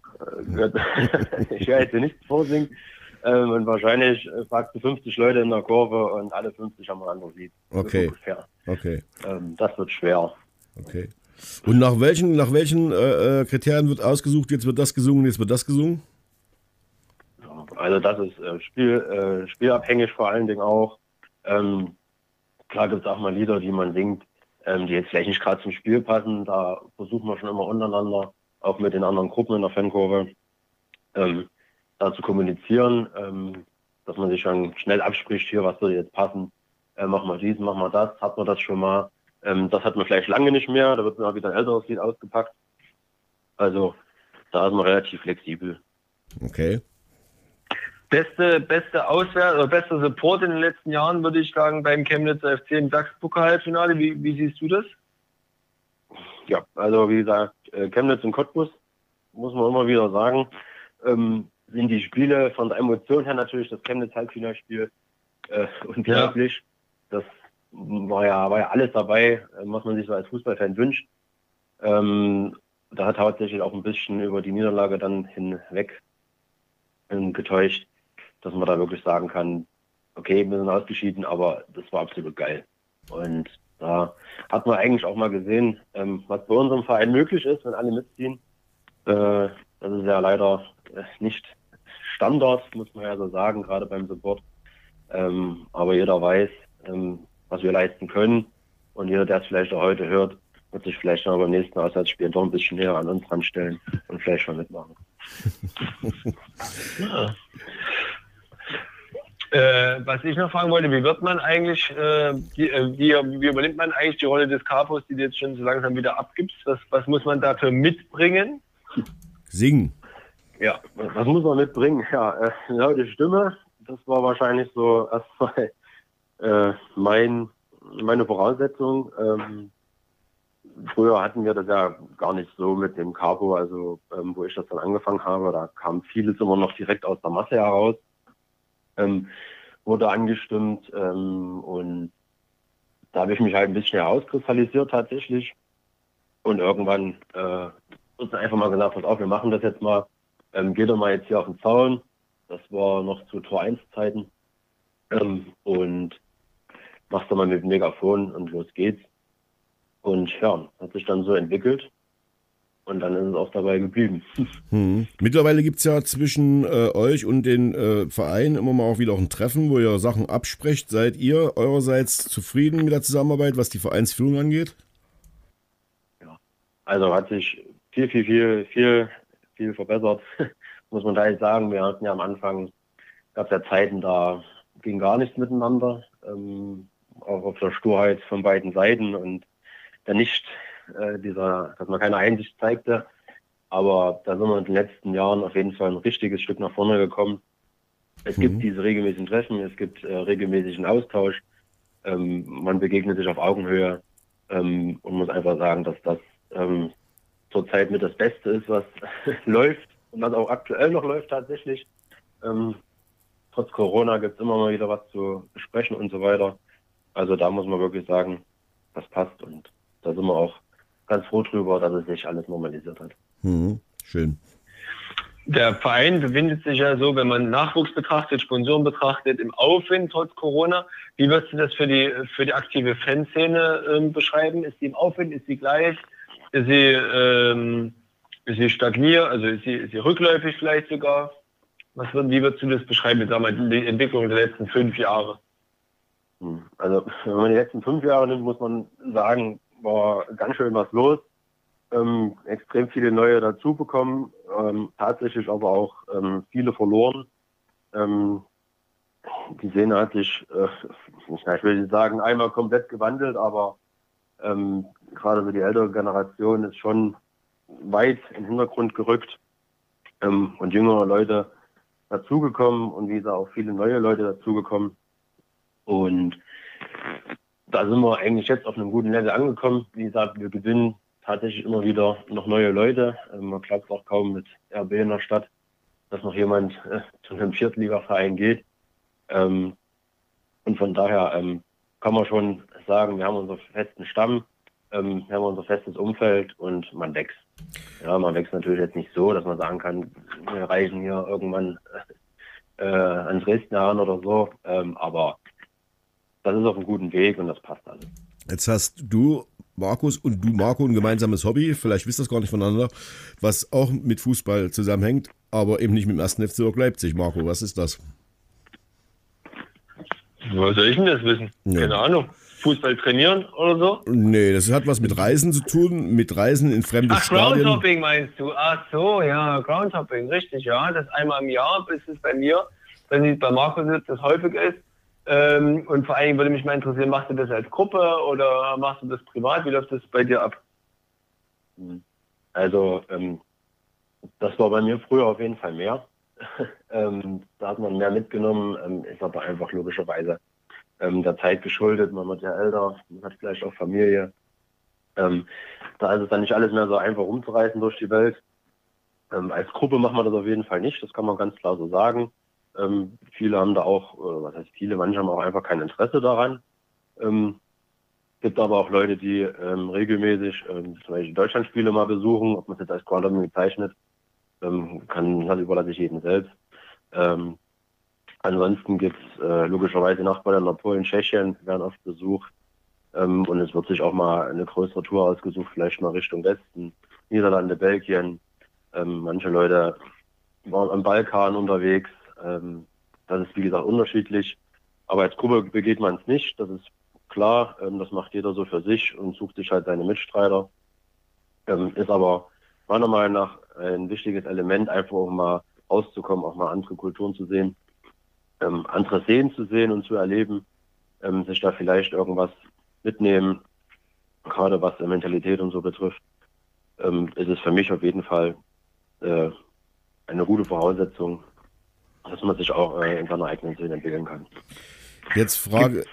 Ich werde jetzt nichts vorsingen. Und wahrscheinlich fragst du 50 Leute in der Kurve und alle 50 haben ein anderes Lied. Okay. Das wird schwer. Okay. Und nach welchen Kriterien wird ausgesucht, jetzt wird das gesungen, jetzt wird das gesungen? Also das ist spielabhängig vor allen Dingen auch. Klar gibt es auch mal Lieder, die man singt, die jetzt vielleicht nicht gerade zum Spiel passen. Da versuchen wir schon immer untereinander, auch mit den anderen Gruppen in der Fankurve, da zu kommunizieren, dass man sich dann schnell abspricht, hier, was soll jetzt passen, mach mal dies, mach mal das, hat man das schon mal. Das hat man vielleicht lange nicht mehr, da wird mal wieder ein älteres Lied ausgepackt. Also da ist man relativ flexibel. Okay. Beste Auswahl oder bester Support in den letzten Jahren, würde ich sagen, beim Chemnitzer FC im Sachsen-Pokal-Finale. Wie siehst du das? Ja, also wie gesagt, Chemnitz und Cottbus, muss man immer wieder sagen, sind die Spiele von der Emotion her natürlich das Chemnitz-Halbfinalspiel unglaublich. Ja. Das war ja alles dabei, was man sich so als Fußballfan wünscht. Da hat tatsächlich auch ein bisschen über die Niederlage dann hinweg getäuscht, dass man da wirklich sagen kann, okay, wir sind ausgeschieden, aber das war absolut geil. Und da hat man eigentlich auch mal gesehen, was bei unserem Verein möglich ist, wenn alle mitziehen. Das ist ja leider nicht Standard, muss man ja so sagen, gerade beim Support. Aber jeder weiß, was wir leisten können. Und jeder, der es vielleicht auch heute hört, wird sich vielleicht noch beim nächsten Auswärtsspiel doch ein bisschen näher an uns ranstellen und vielleicht schon mitmachen. Ja. Was ich noch fragen wollte, wie wird man eigentlich, wie übernimmt man eigentlich die Rolle des Capos, die du jetzt schon so langsam wieder abgibst? Was muss man dafür mitbringen? Singen. Ja, was muss man mitbringen? Ja, die Stimme, das war wahrscheinlich so erstmal meine Voraussetzung. Früher hatten wir das ja gar nicht so mit dem Capo, also wo ich das dann angefangen habe, da kam vieles immer noch direkt aus der Masse heraus. Wurde angestimmt und da habe ich mich halt ein bisschen herauskristallisiert tatsächlich und irgendwann wurde einfach mal gesagt, pass auf, wir machen das jetzt mal, geht doch mal jetzt hier auf den Zaun, das war noch zu Tor 1 Zeiten und machst du mal mit dem Megafon und los geht's und ja, hat sich dann so entwickelt. Und dann ist es auch dabei geblieben. Mittlerweile gibt es ja zwischen euch und den Verein immer mal auch wieder auch ein Treffen, wo ihr Sachen absprecht. Seid ihr eurerseits zufrieden mit der Zusammenarbeit, was die Vereinsführung angeht? Ja, also hat sich viel verbessert, muss man da jetzt sagen. Wir hatten ja am Anfang, gab es ja Zeiten, da ging gar nichts miteinander. Auch auf der Sturheit von beiden Seiten und dann nicht dass man keine Einsicht zeigte. Aber da sind wir in den letzten Jahren auf jeden Fall ein richtiges Stück nach vorne gekommen. Es gibt diese regelmäßigen Treffen, es gibt regelmäßigen Austausch. Man begegnet sich auf Augenhöhe und muss einfach sagen, dass das zurzeit mit das Beste ist, was läuft und was auch aktuell noch läuft tatsächlich. Trotz Corona gibt es immer mal wieder was zu besprechen und so weiter. Also da muss man wirklich sagen, das passt und da sind wir auch ganz froh drüber, dass es sich alles normalisiert hat. Schön. Der Verein befindet sich ja so, wenn man Nachwuchs betrachtet, Sponsoren betrachtet, im Aufwind trotz Corona. Wie würdest du das für die aktive Fanszene beschreiben? Ist sie im Aufwind? Ist sie gleich? Ist sie stagniert? Also ist sie rückläufig vielleicht sogar? Wie würdest du das beschreiben, sag mal, die Entwicklung der letzten 5 Jahre? Also wenn man die letzten 5 Jahre nimmt, muss man sagen, war ganz schön was los. Extrem viele neue dazu bekommen, tatsächlich aber auch viele verloren. Die Szene hat sich, ich will nicht sagen, einmal komplett gewandelt, aber gerade so die ältere Generation ist schon weit in den Hintergrund gerückt und jüngere Leute dazugekommen und wie gesagt auch viele neue Leute dazugekommen. Und da sind wir eigentlich jetzt auf einem guten Level angekommen. Wie gesagt, wir gewinnen tatsächlich immer wieder noch neue Leute. Man glaubt es auch kaum mit RB in der Stadt, dass noch jemand zu einem Viertligaverein geht. Und von daher kann man schon sagen, wir haben unseren festen Stamm, wir haben unser festes Umfeld und man wächst. Ja, man wächst natürlich jetzt nicht so, dass man sagen kann, wir reichen hier irgendwann an Dresden heran oder so. Aber das ist auf einem guten Weg und das passt alles. Jetzt hast du, Markus, und du, Marco, ein gemeinsames Hobby. Vielleicht wisst ihr das gar nicht voneinander, was auch mit Fußball zusammenhängt, aber eben nicht mit dem 1. FC Leipzig. Marco, was ist das? Woher soll ich denn das wissen? Ja. Keine Ahnung. Fußball trainieren oder so? Nee, das hat was mit Reisen zu tun, mit Reisen in fremde Stadien. Groundhopping meinst du? Ach so, ja, Groundhopping, richtig, ja. Das einmal im Jahr, bis es bei mir, wenn es bei Markus jetzt das häufig ist. Und vor allen Dingen würde mich mal interessieren, machst du das als Gruppe oder machst du das privat? Wie läuft das bei dir ab? Also, das war bei mir früher auf jeden Fall mehr. Da hat man mehr mitgenommen, ist aber einfach logischerweise der Zeit geschuldet. Man wird ja älter, man hat vielleicht auch Familie. Da ist es dann nicht alles mehr so einfach rumzureisen durch die Welt. Als Gruppe macht man das auf jeden Fall nicht, das kann man ganz klar so sagen. Viele haben da auch, was heißt viele, manche haben auch einfach kein Interesse daran. Gibt aber auch Leute, die regelmäßig zum Beispiel Deutschlandspiele mal besuchen, ob man es jetzt als Groundhopping bezeichnet, das überlasse ich jedem selbst. Ansonsten gibt es logischerweise Nachbarländer, Polen, Tschechien werden oft besucht und es wird sich auch mal eine größere Tour ausgesucht, vielleicht mal Richtung Westen, Niederlande, Belgien. Manche Leute waren am Balkan unterwegs, Das ist, wie gesagt, unterschiedlich. Aber als Gruppe begeht man es nicht, das ist klar. Das macht jeder so für sich und sucht sich halt seine Mitstreiter. Ist aber meiner Meinung nach ein wichtiges Element, einfach auch mal rauszukommen, auch mal andere Kulturen zu sehen, andere Szenen zu sehen und zu erleben, sich da vielleicht irgendwas mitnehmen, gerade was Mentalität und so betrifft. Ist es für mich auf jeden Fall eine gute Voraussetzung, dass man sich auch in seiner eigenen Szene entwickeln kann. Jetzt Frage.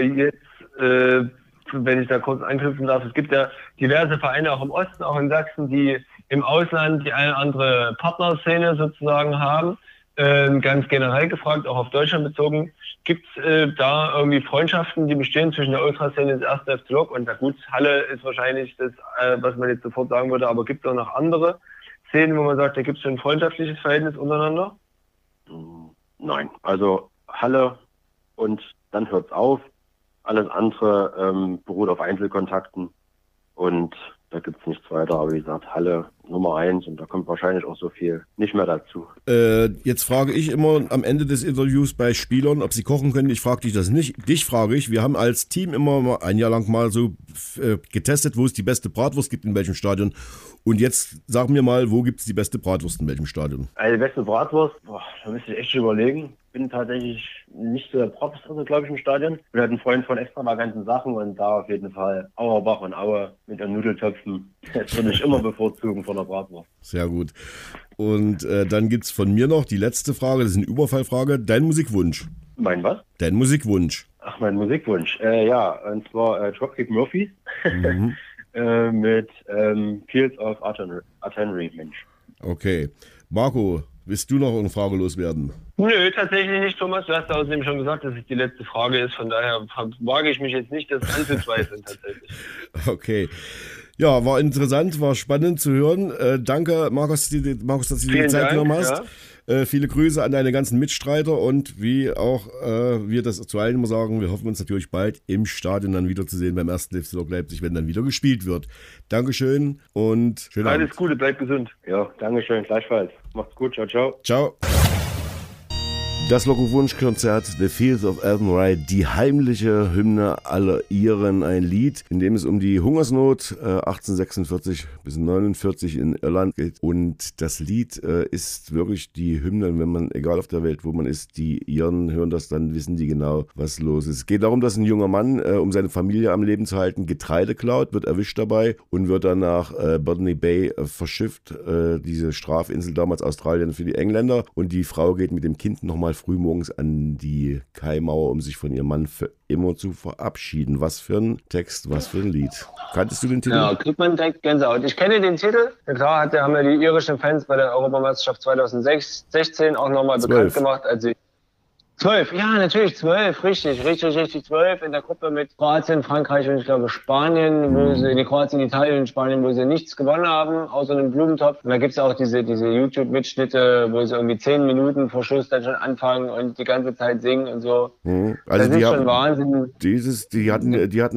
Wenn ich da kurz anknüpfen darf, es gibt ja diverse Vereine auch im Osten, auch in Sachsen, die im Ausland die eine andere Partnerszene sozusagen haben. Ganz generell gefragt, auch auf Deutschland bezogen, gibt es da irgendwie Freundschaften, die bestehen zwischen der Ultraszene des 1. FC Lok und der gut, Halle ist wahrscheinlich das, was man jetzt sofort sagen würde, aber gibt es auch noch andere Szenen, wo man sagt, da gibt es schon ein freundschaftliches Verhältnis untereinander? Nein, also Halle und dann hört es auf. Alles andere beruht auf Einzelkontakten und da gibt es nichts weiter. Aber wie gesagt, Halle Nummer 1 und da kommt wahrscheinlich auch so viel nicht mehr dazu. Jetzt frage ich immer am Ende des Interviews bei Spielern, ob sie kochen können. Ich frage dich das nicht. Dich frage ich. Wir haben als Team immer mal ein Jahr lang mal so getestet, wo es die beste Bratwurst gibt, in welchem Stadion. Und jetzt sag mir mal, wo gibt es die beste Bratwurst in welchem Stadion? Also die beste Bratwurst, da müsste ich echt überlegen. Bin tatsächlich nicht so der Bratwurst, glaube ich, im Stadion. Ich bin halt ein Freund von extravaganten Sachen und da auf jeden Fall Auerbach und Aue mit den Nudeltöpfen. Das würde ich immer bevorzugen von der Bratwurst. Sehr gut. Und dann gibt es von mir noch die letzte Frage, das ist eine Überfallfrage. Dein Musikwunsch? Mein was? Dein Musikwunsch. Ach, mein Musikwunsch. Ja, und zwar Dropkick Murphys mit Fields of Artillery, Mensch. Okay. Marco, willst du noch eine Frage loswerden? Nö, tatsächlich nicht, Thomas. Du hast ja außerdem schon gesagt, dass es die letzte Frage ist. Von daher wage ich mich jetzt nicht, das anzuzweifeln tatsächlich. Okay. Ja, war interessant, war spannend zu hören. Danke, Markus, dass du dir die Zeit genommen hast. Ja. Viele Grüße an deine ganzen Mitstreiter und wie auch wir das zu allen immer sagen, wir hoffen uns natürlich bald im Stadion dann wiederzusehen beim 1. FC Lok Leipzig, wenn dann wieder gespielt wird. Dankeschön und schönen Abend. Alles Gute, bleibt gesund. Ja, Dankeschön, gleichfalls. Macht's gut, ciao, ciao. Ciao. Das Loko-Wunsch-Konzert The Fields of Athenry, die heimliche Hymne aller Iren, ein Lied, in dem es um die Hungersnot 1846 bis 49 in Irland geht. Und das Lied ist wirklich die Hymne, wenn man, egal auf der Welt, wo man ist, die Iren hören das, dann wissen die genau, was los ist. Es geht darum, dass ein junger Mann, um seine Familie am Leben zu halten, Getreide klaut, wird erwischt dabei und wird dann nach Botany Bay verschifft, diese Strafinsel damals Australien für die Engländer. Und die Frau geht mit dem Kind nochmal frühmorgens an die Kaimauer, um sich von ihrem Mann für immer zu verabschieden. Was für ein Text, was für ein Lied. Kanntest du den Titel? Ja, kriegt man direkt Gänsehaut. Ich kenne den Titel. Ja, klar haben ja die irischen Fans bei der Europameisterschaft 2016 auch nochmal bekannt gemacht, als sie 12, ja, natürlich 12, richtig, 12 in der Gruppe mit Kroatien, Frankreich und ich glaube Spanien, wo sie, die Kroatien, Italien und Spanien, wo sie nichts gewonnen haben, außer einem Blumentopf. Und da gibt's auch diese YouTube-Mitschnitte, wo sie irgendwie 10 Minuten vor Schluss dann schon anfangen und die ganze Zeit singen und so. Also das ist schon Wahnsinn. Die hatten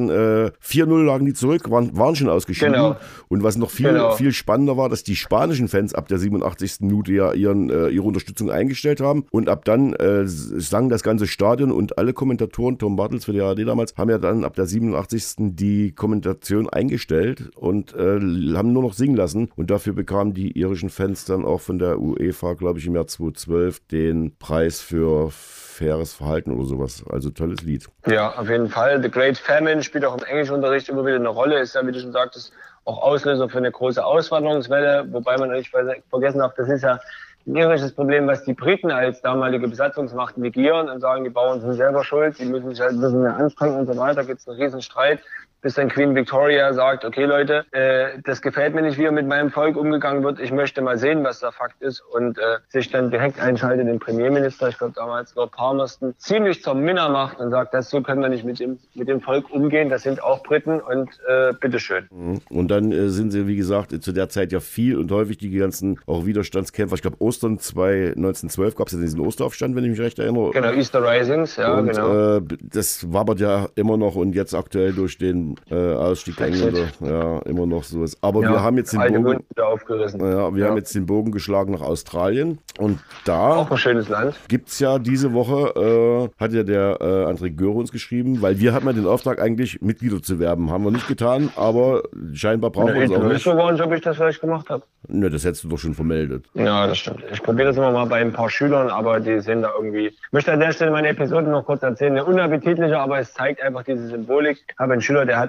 4-0 lagen die zurück, waren schon ausgeschieden. Genau. Und was noch viel spannender war, dass die spanischen Fans ab der 87. Minute ja ihre Unterstützung eingestellt haben und ab dann sang das ganze Stadion und alle Kommentatoren, Tom Bartels für die ARD damals, haben ja dann ab der 87. die Kommentation eingestellt und haben nur noch singen lassen. Und dafür bekamen die irischen Fans dann auch von der UEFA, glaube ich, im Jahr 2012 den Preis für faires Verhalten oder sowas. Also tolles Lied. Ja, auf jeden Fall. The Great Famine spielt auch im Englischunterricht immer wieder eine Rolle. Ist ja, wie du schon sagtest, auch Auslöser für eine große Auswanderungswelle. Wobei man nicht vergessen darf, das ist ja ein irisches Problem, was die Briten als damalige Besatzungsmacht negieren und sagen, die Bauern sind selber schuld, die müssen sich halt ein bisschen mehr anstrengen und so weiter. Gibt es einen riesen Streit, bis dann Queen Victoria sagt, okay Leute, das gefällt mir nicht, wie mit meinem Volk umgegangen wird. Ich möchte mal sehen, was der Fakt ist und sich dann direkt einschaltet, den Premierminister, ich glaube damals Lord Palmerston, ziemlich zum Minner macht und sagt, so können wir nicht mit dem Volk umgehen, das sind auch Briten und bitteschön. Und dann sind sie, wie gesagt, zu der Zeit ja viel und häufig die ganzen auch Widerstandskämpfer. Ich glaube Ostern 1912 gab es ja diesen Osteraufstand, wenn ich mich recht erinnere. Genau, Easter Risings, ja, und, genau. Das wabert ja immer noch und jetzt aktuell durch den dem Ausstieg der Engländer immer noch so ist. Aber wir haben jetzt den Bogen aufgerissen. Haben jetzt den Bogen geschlagen nach Australien und da auch ein schönes Land. Gibt es ja diese Woche, hat ja der André Göre uns geschrieben, weil wir hatten ja den Auftrag eigentlich Mitglieder zu werben. Haben wir nicht getan, aber scheinbar brauchen wir uns auch nicht. Ich weiß nicht, ob ich das vielleicht gemacht habe. Ne, das hättest du doch schon vermeldet. Ja, das stimmt. Ich probiere das immer mal bei ein paar Schülern, aber die sind da irgendwie... Ich möchte an der Stelle meine Episode noch kurz erzählen. Eine unappetitliche, aber es zeigt einfach diese Symbolik. Ich habe einen Schüler, der hat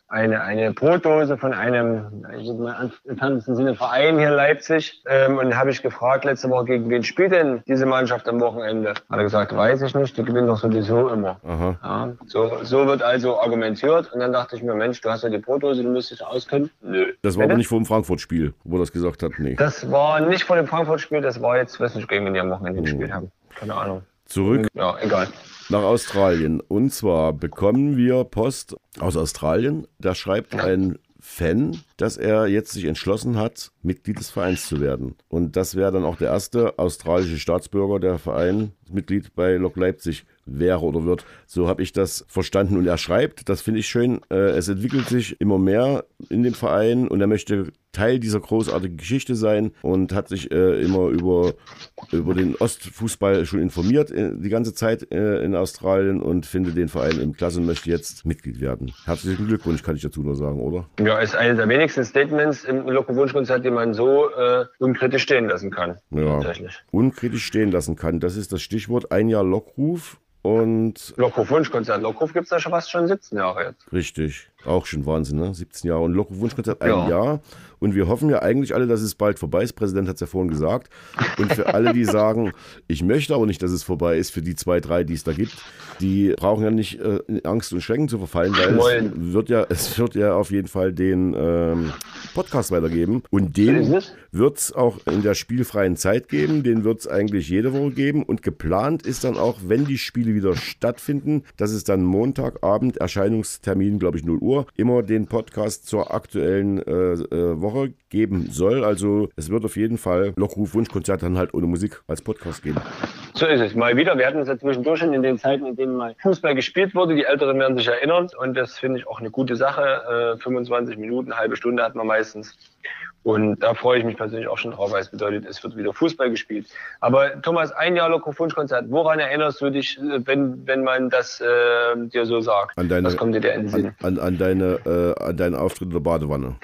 eine Brotdose von einem, ich würde mal im entferntesten Sinne, Verein hier in Leipzig. Und habe ich gefragt letzte Woche, gegen wen spielt denn diese Mannschaft am Wochenende? Hat er gesagt, weiß ich nicht, die gewinnen doch sowieso immer. Aha. Ja, so wird also argumentiert. Und dann dachte ich mir, Mensch, du hast ja die Brotdose, du müsstest dich auskennen. Nö. Das war aber nicht vor dem Frankfurt-Spiel, wo das gesagt hat, nee. Das war nicht vor dem Frankfurt-Spiel, das war jetzt, weiß nicht, gegen wen die am Wochenende gespielt haben. Keine Ahnung. Zurück ja, egal. Nach Australien. Und zwar bekommen wir Post aus Australien. Da schreibt ein Fan, dass er jetzt sich entschlossen hat, Mitglied des Vereins zu werden. Und das wäre dann auch der erste australische Staatsbürger, der Mitglied bei Lok Leipzig wäre oder wird. So habe ich das verstanden. Und er schreibt, das finde ich schön, es entwickelt sich immer mehr in dem Verein und er möchte Teil dieser großartigen Geschichte sein und hat sich immer über den Ostfußball schon informiert die ganze Zeit in Australien und findet den Verein im Klasse und möchte jetzt Mitglied werden. Herzlichen Glückwunsch, kann ich dazu nur sagen, oder? Ja, ist eines der wenigsten Statements im Loko-Wunschkonzert, die man so unkritisch stehen lassen kann. Ja, unkritisch stehen lassen kann, das ist das Stichwort. Ein Jahr Lockruf. Und Lockruf-Wunschkonzert. Lockruf gibt es da fast schon 17 Jahre jetzt. Richtig. Auch schon Wahnsinn, ne? 17 Jahre. Und Lockruf-Wunschkonzert ein Jahr. Und wir hoffen ja eigentlich alle, dass es bald vorbei ist. Der Präsident hat es ja vorhin gesagt. Und für alle, die sagen, ich möchte aber nicht, dass es vorbei ist, für die 2, 3, die es da gibt, die brauchen ja nicht in Angst und Schrecken zu verfallen, weil es wird ja auf jeden Fall den Podcast weitergeben. Und den wird es auch in der spielfreien Zeit geben. Den wird es eigentlich jede Woche geben. Und geplant ist dann auch, wenn die Spiele wieder stattfinden, dass es dann Montagabend, Erscheinungstermin, glaube ich 0 Uhr, immer den Podcast zur aktuellen Woche geben soll. Also es wird auf jeden Fall Lockruf-Wunschkonzert dann halt ohne Musik als Podcast geben. So ist es. Mal wieder. Wir hatten es ja zwischendurch schon in den Zeiten, in denen mal Fußball gespielt wurde. Die Älteren werden sich erinnern. Und das finde ich auch eine gute Sache. 25 Minuten, eine halbe Stunde hat man meistens. Und da freue ich mich persönlich auch schon drauf, weil es bedeutet, es wird wieder Fußball gespielt. Aber Thomas, ein Jahr Lockruf-Wunschkonzert. Woran erinnerst du dich, wenn man das dir so sagt? Was kommt dir da in den Sinn? An deinen Auftritt in der Badewanne.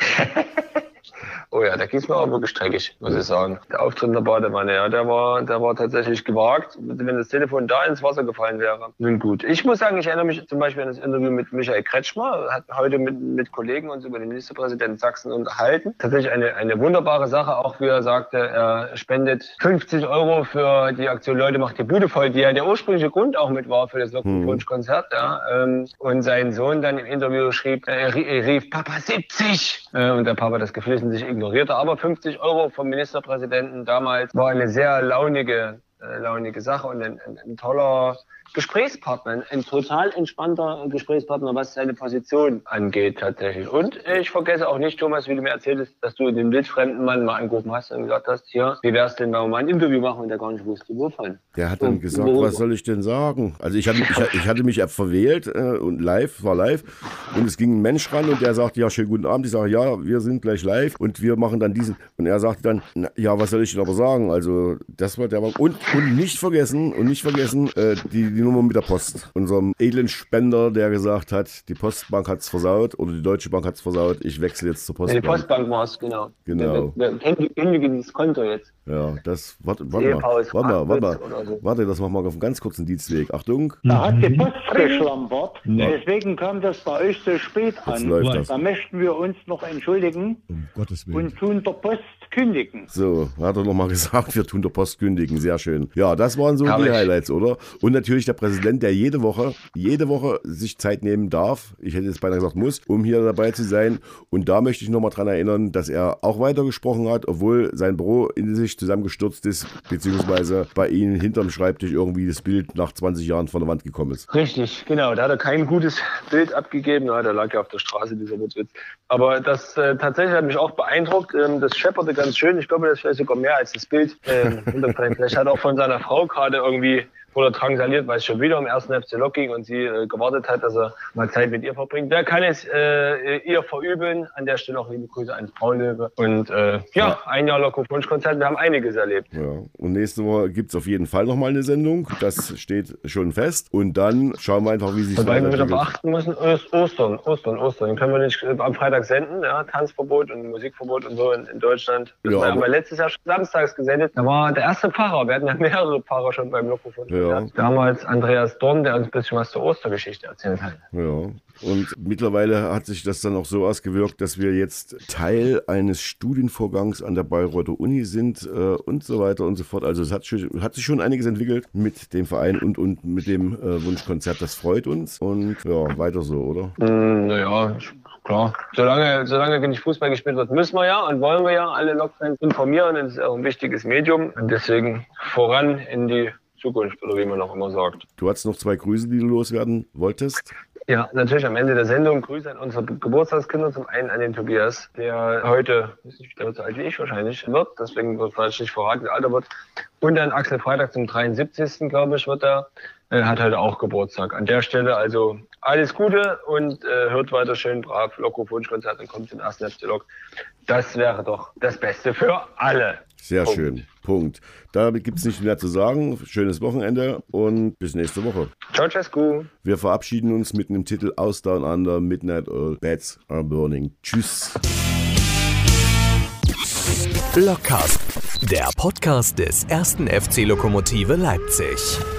Oh ja, da ging es mir auch wirklich dreckig, muss ich sagen. Der Auftritt in der Badewanne, ja, der war tatsächlich gewagt, wenn das Telefon da ins Wasser gefallen wäre. Nun gut. Ich muss sagen, ich erinnere mich zum Beispiel an das Interview mit Michael Kretschmer, hat heute mit Kollegen uns über den Ministerpräsidenten Sachsen unterhalten. Tatsächlich eine wunderbare Sache, auch wie er sagte, er spendet 50 € für die Aktion Leute macht die Bude voll, die ja der ursprüngliche Grund auch mit war für das Lockruf-Wunschkonzert. Ja. Und sein Sohn dann im Interview rief Papa 70! Und der Papa das geflissentlich ignorierte, aber 50 € vom Ministerpräsidenten damals war eine sehr launige Sache und ein toller Gesprächspartner, ein total entspannter Gesprächspartner, was seine Position angeht tatsächlich. Und ich vergesse auch nicht, Thomas, wie du mir erzählt hast, dass du den wildfremden Mann mal angerufen hast und gesagt hast, hier, wie wär's denn, wenn wir mal ein Interview machen und der gar nicht wusste, wovon. Der hat dann gesagt, was soll ich denn sagen? Also ich hatte mich verwählt und war live und es ging ein Mensch ran und der sagte, ja, schönen guten Abend. Ich sage, ja, wir sind gleich live und wir machen dann diesen. Und er sagte dann, ja, was soll ich denn aber sagen? Also das war der und nicht vergessen, die Nummer mit der Post. Unserem edlen Spender, der gesagt hat, die Postbank hat es versaut oder die Deutsche Bank hat es versaut, ich wechsle jetzt zur Postbank. Die Postbank war es, genau. Wir kündigen dieses Konto jetzt. Ja, das, warte mal, das machen wir auf einen ganz kurzen Dienstweg. Achtung. Da hat die Post geschlampert, deswegen kam das bei euch so spät an. Da möchten wir uns noch entschuldigen und tun der Post kündigen. So, hat er nochmal gesagt, wir tun der Post kündigen, sehr schön. Ja, das waren so die Highlights, oder? Und natürlich der Präsident, der jede Woche sich Zeit nehmen darf, ich hätte jetzt beinahe gesagt muss, um hier dabei zu sein. Und da möchte ich nochmal dran erinnern, dass er auch weitergesprochen hat, obwohl sein Büro in sich zusammengestürzt ist, beziehungsweise bei ihm hinterm Schreibtisch irgendwie das Bild nach 20 Jahren von der Wand gekommen ist. Richtig, genau. Da hat er kein gutes Bild abgegeben. Ja, der lag ja auf der Straße, dieser Wutzwitz. Aber das tatsächlich hat mich auch beeindruckt. Das schepperte ganz schön. Ich glaube, das ist vielleicht sogar mehr als das Bild. Vielleicht hat er auch von seiner Frau gerade irgendwie wurde drangsaliert, weil es schon wieder um 1. FC Lok ging und sie gewartet hat, dass er mal Zeit mit ihr verbringt. Wer kann es ihr verübeln? An der Stelle auch liebe Grüße ans Braunlöwe. Und ein Jahr Loco-Wunschkonzert, wir haben einiges erlebt. Ja, und nächste Woche gibt es auf jeden Fall nochmal eine Sendung. Das steht schon fest. Und dann schauen wir einfach, wie sich das weiterentwickelt. Was wir wieder beachten müssen, ist Ostern. Den können wir nicht am Freitag senden. Ja, Tanzverbot und Musikverbot und so in Deutschland. Das haben wir letztes Jahr schon samstags gesendet. Da war der erste Pfarrer. Wir hatten ja mehrere Pfarrer schon beim Loco-Wunschkonzert. Ja. Damals Andreas Dorn, der uns ein bisschen was zur Ostergeschichte erzählt hat. Ja. Und mittlerweile hat sich das dann auch so ausgewirkt, dass wir jetzt Teil eines Studienvorgangs an der Bayreuther Uni sind und so weiter und so fort. Also es hat sich schon einiges entwickelt mit dem Verein und mit dem Wunschkonzert. Das freut uns und ja, weiter so, oder? Naja, klar. Solange nicht Fußball gespielt wird, müssen wir ja und wollen wir ja alle Lokfans informieren. Das ist auch ein wichtiges Medium und deswegen voran in die Zukunft, oder wie man auch immer sagt. Du hattest noch 2 Grüße, die du loswerden wolltest. Ja, natürlich am Ende der Sendung Grüße an unsere Geburtstagskinder. Zum einen an den Tobias, der heute, der wird so alt wie ich wahrscheinlich wird, deswegen wird vielleicht nicht verraten, wie alt er wird. Und an Axel Freitag zum 73. glaube ich wird er. Hat heute auch Geburtstag. An der Stelle also alles Gute und hört weiter schön brav Loco-Wunschkonzert und kommt zum 1. FC Lok. Das wäre doch das Beste für alle. Sehr schön. Punkt. Da gibt es nicht mehr zu sagen. Schönes Wochenende und bis nächste Woche. Ciao, Cescu. Wir verabschieden uns mit einem Titel aus Down Under, Midnight Oil, Bats Are Burning. Tschüss. Lokcast, der Podcast des 1. FC Lokomotive Leipzig.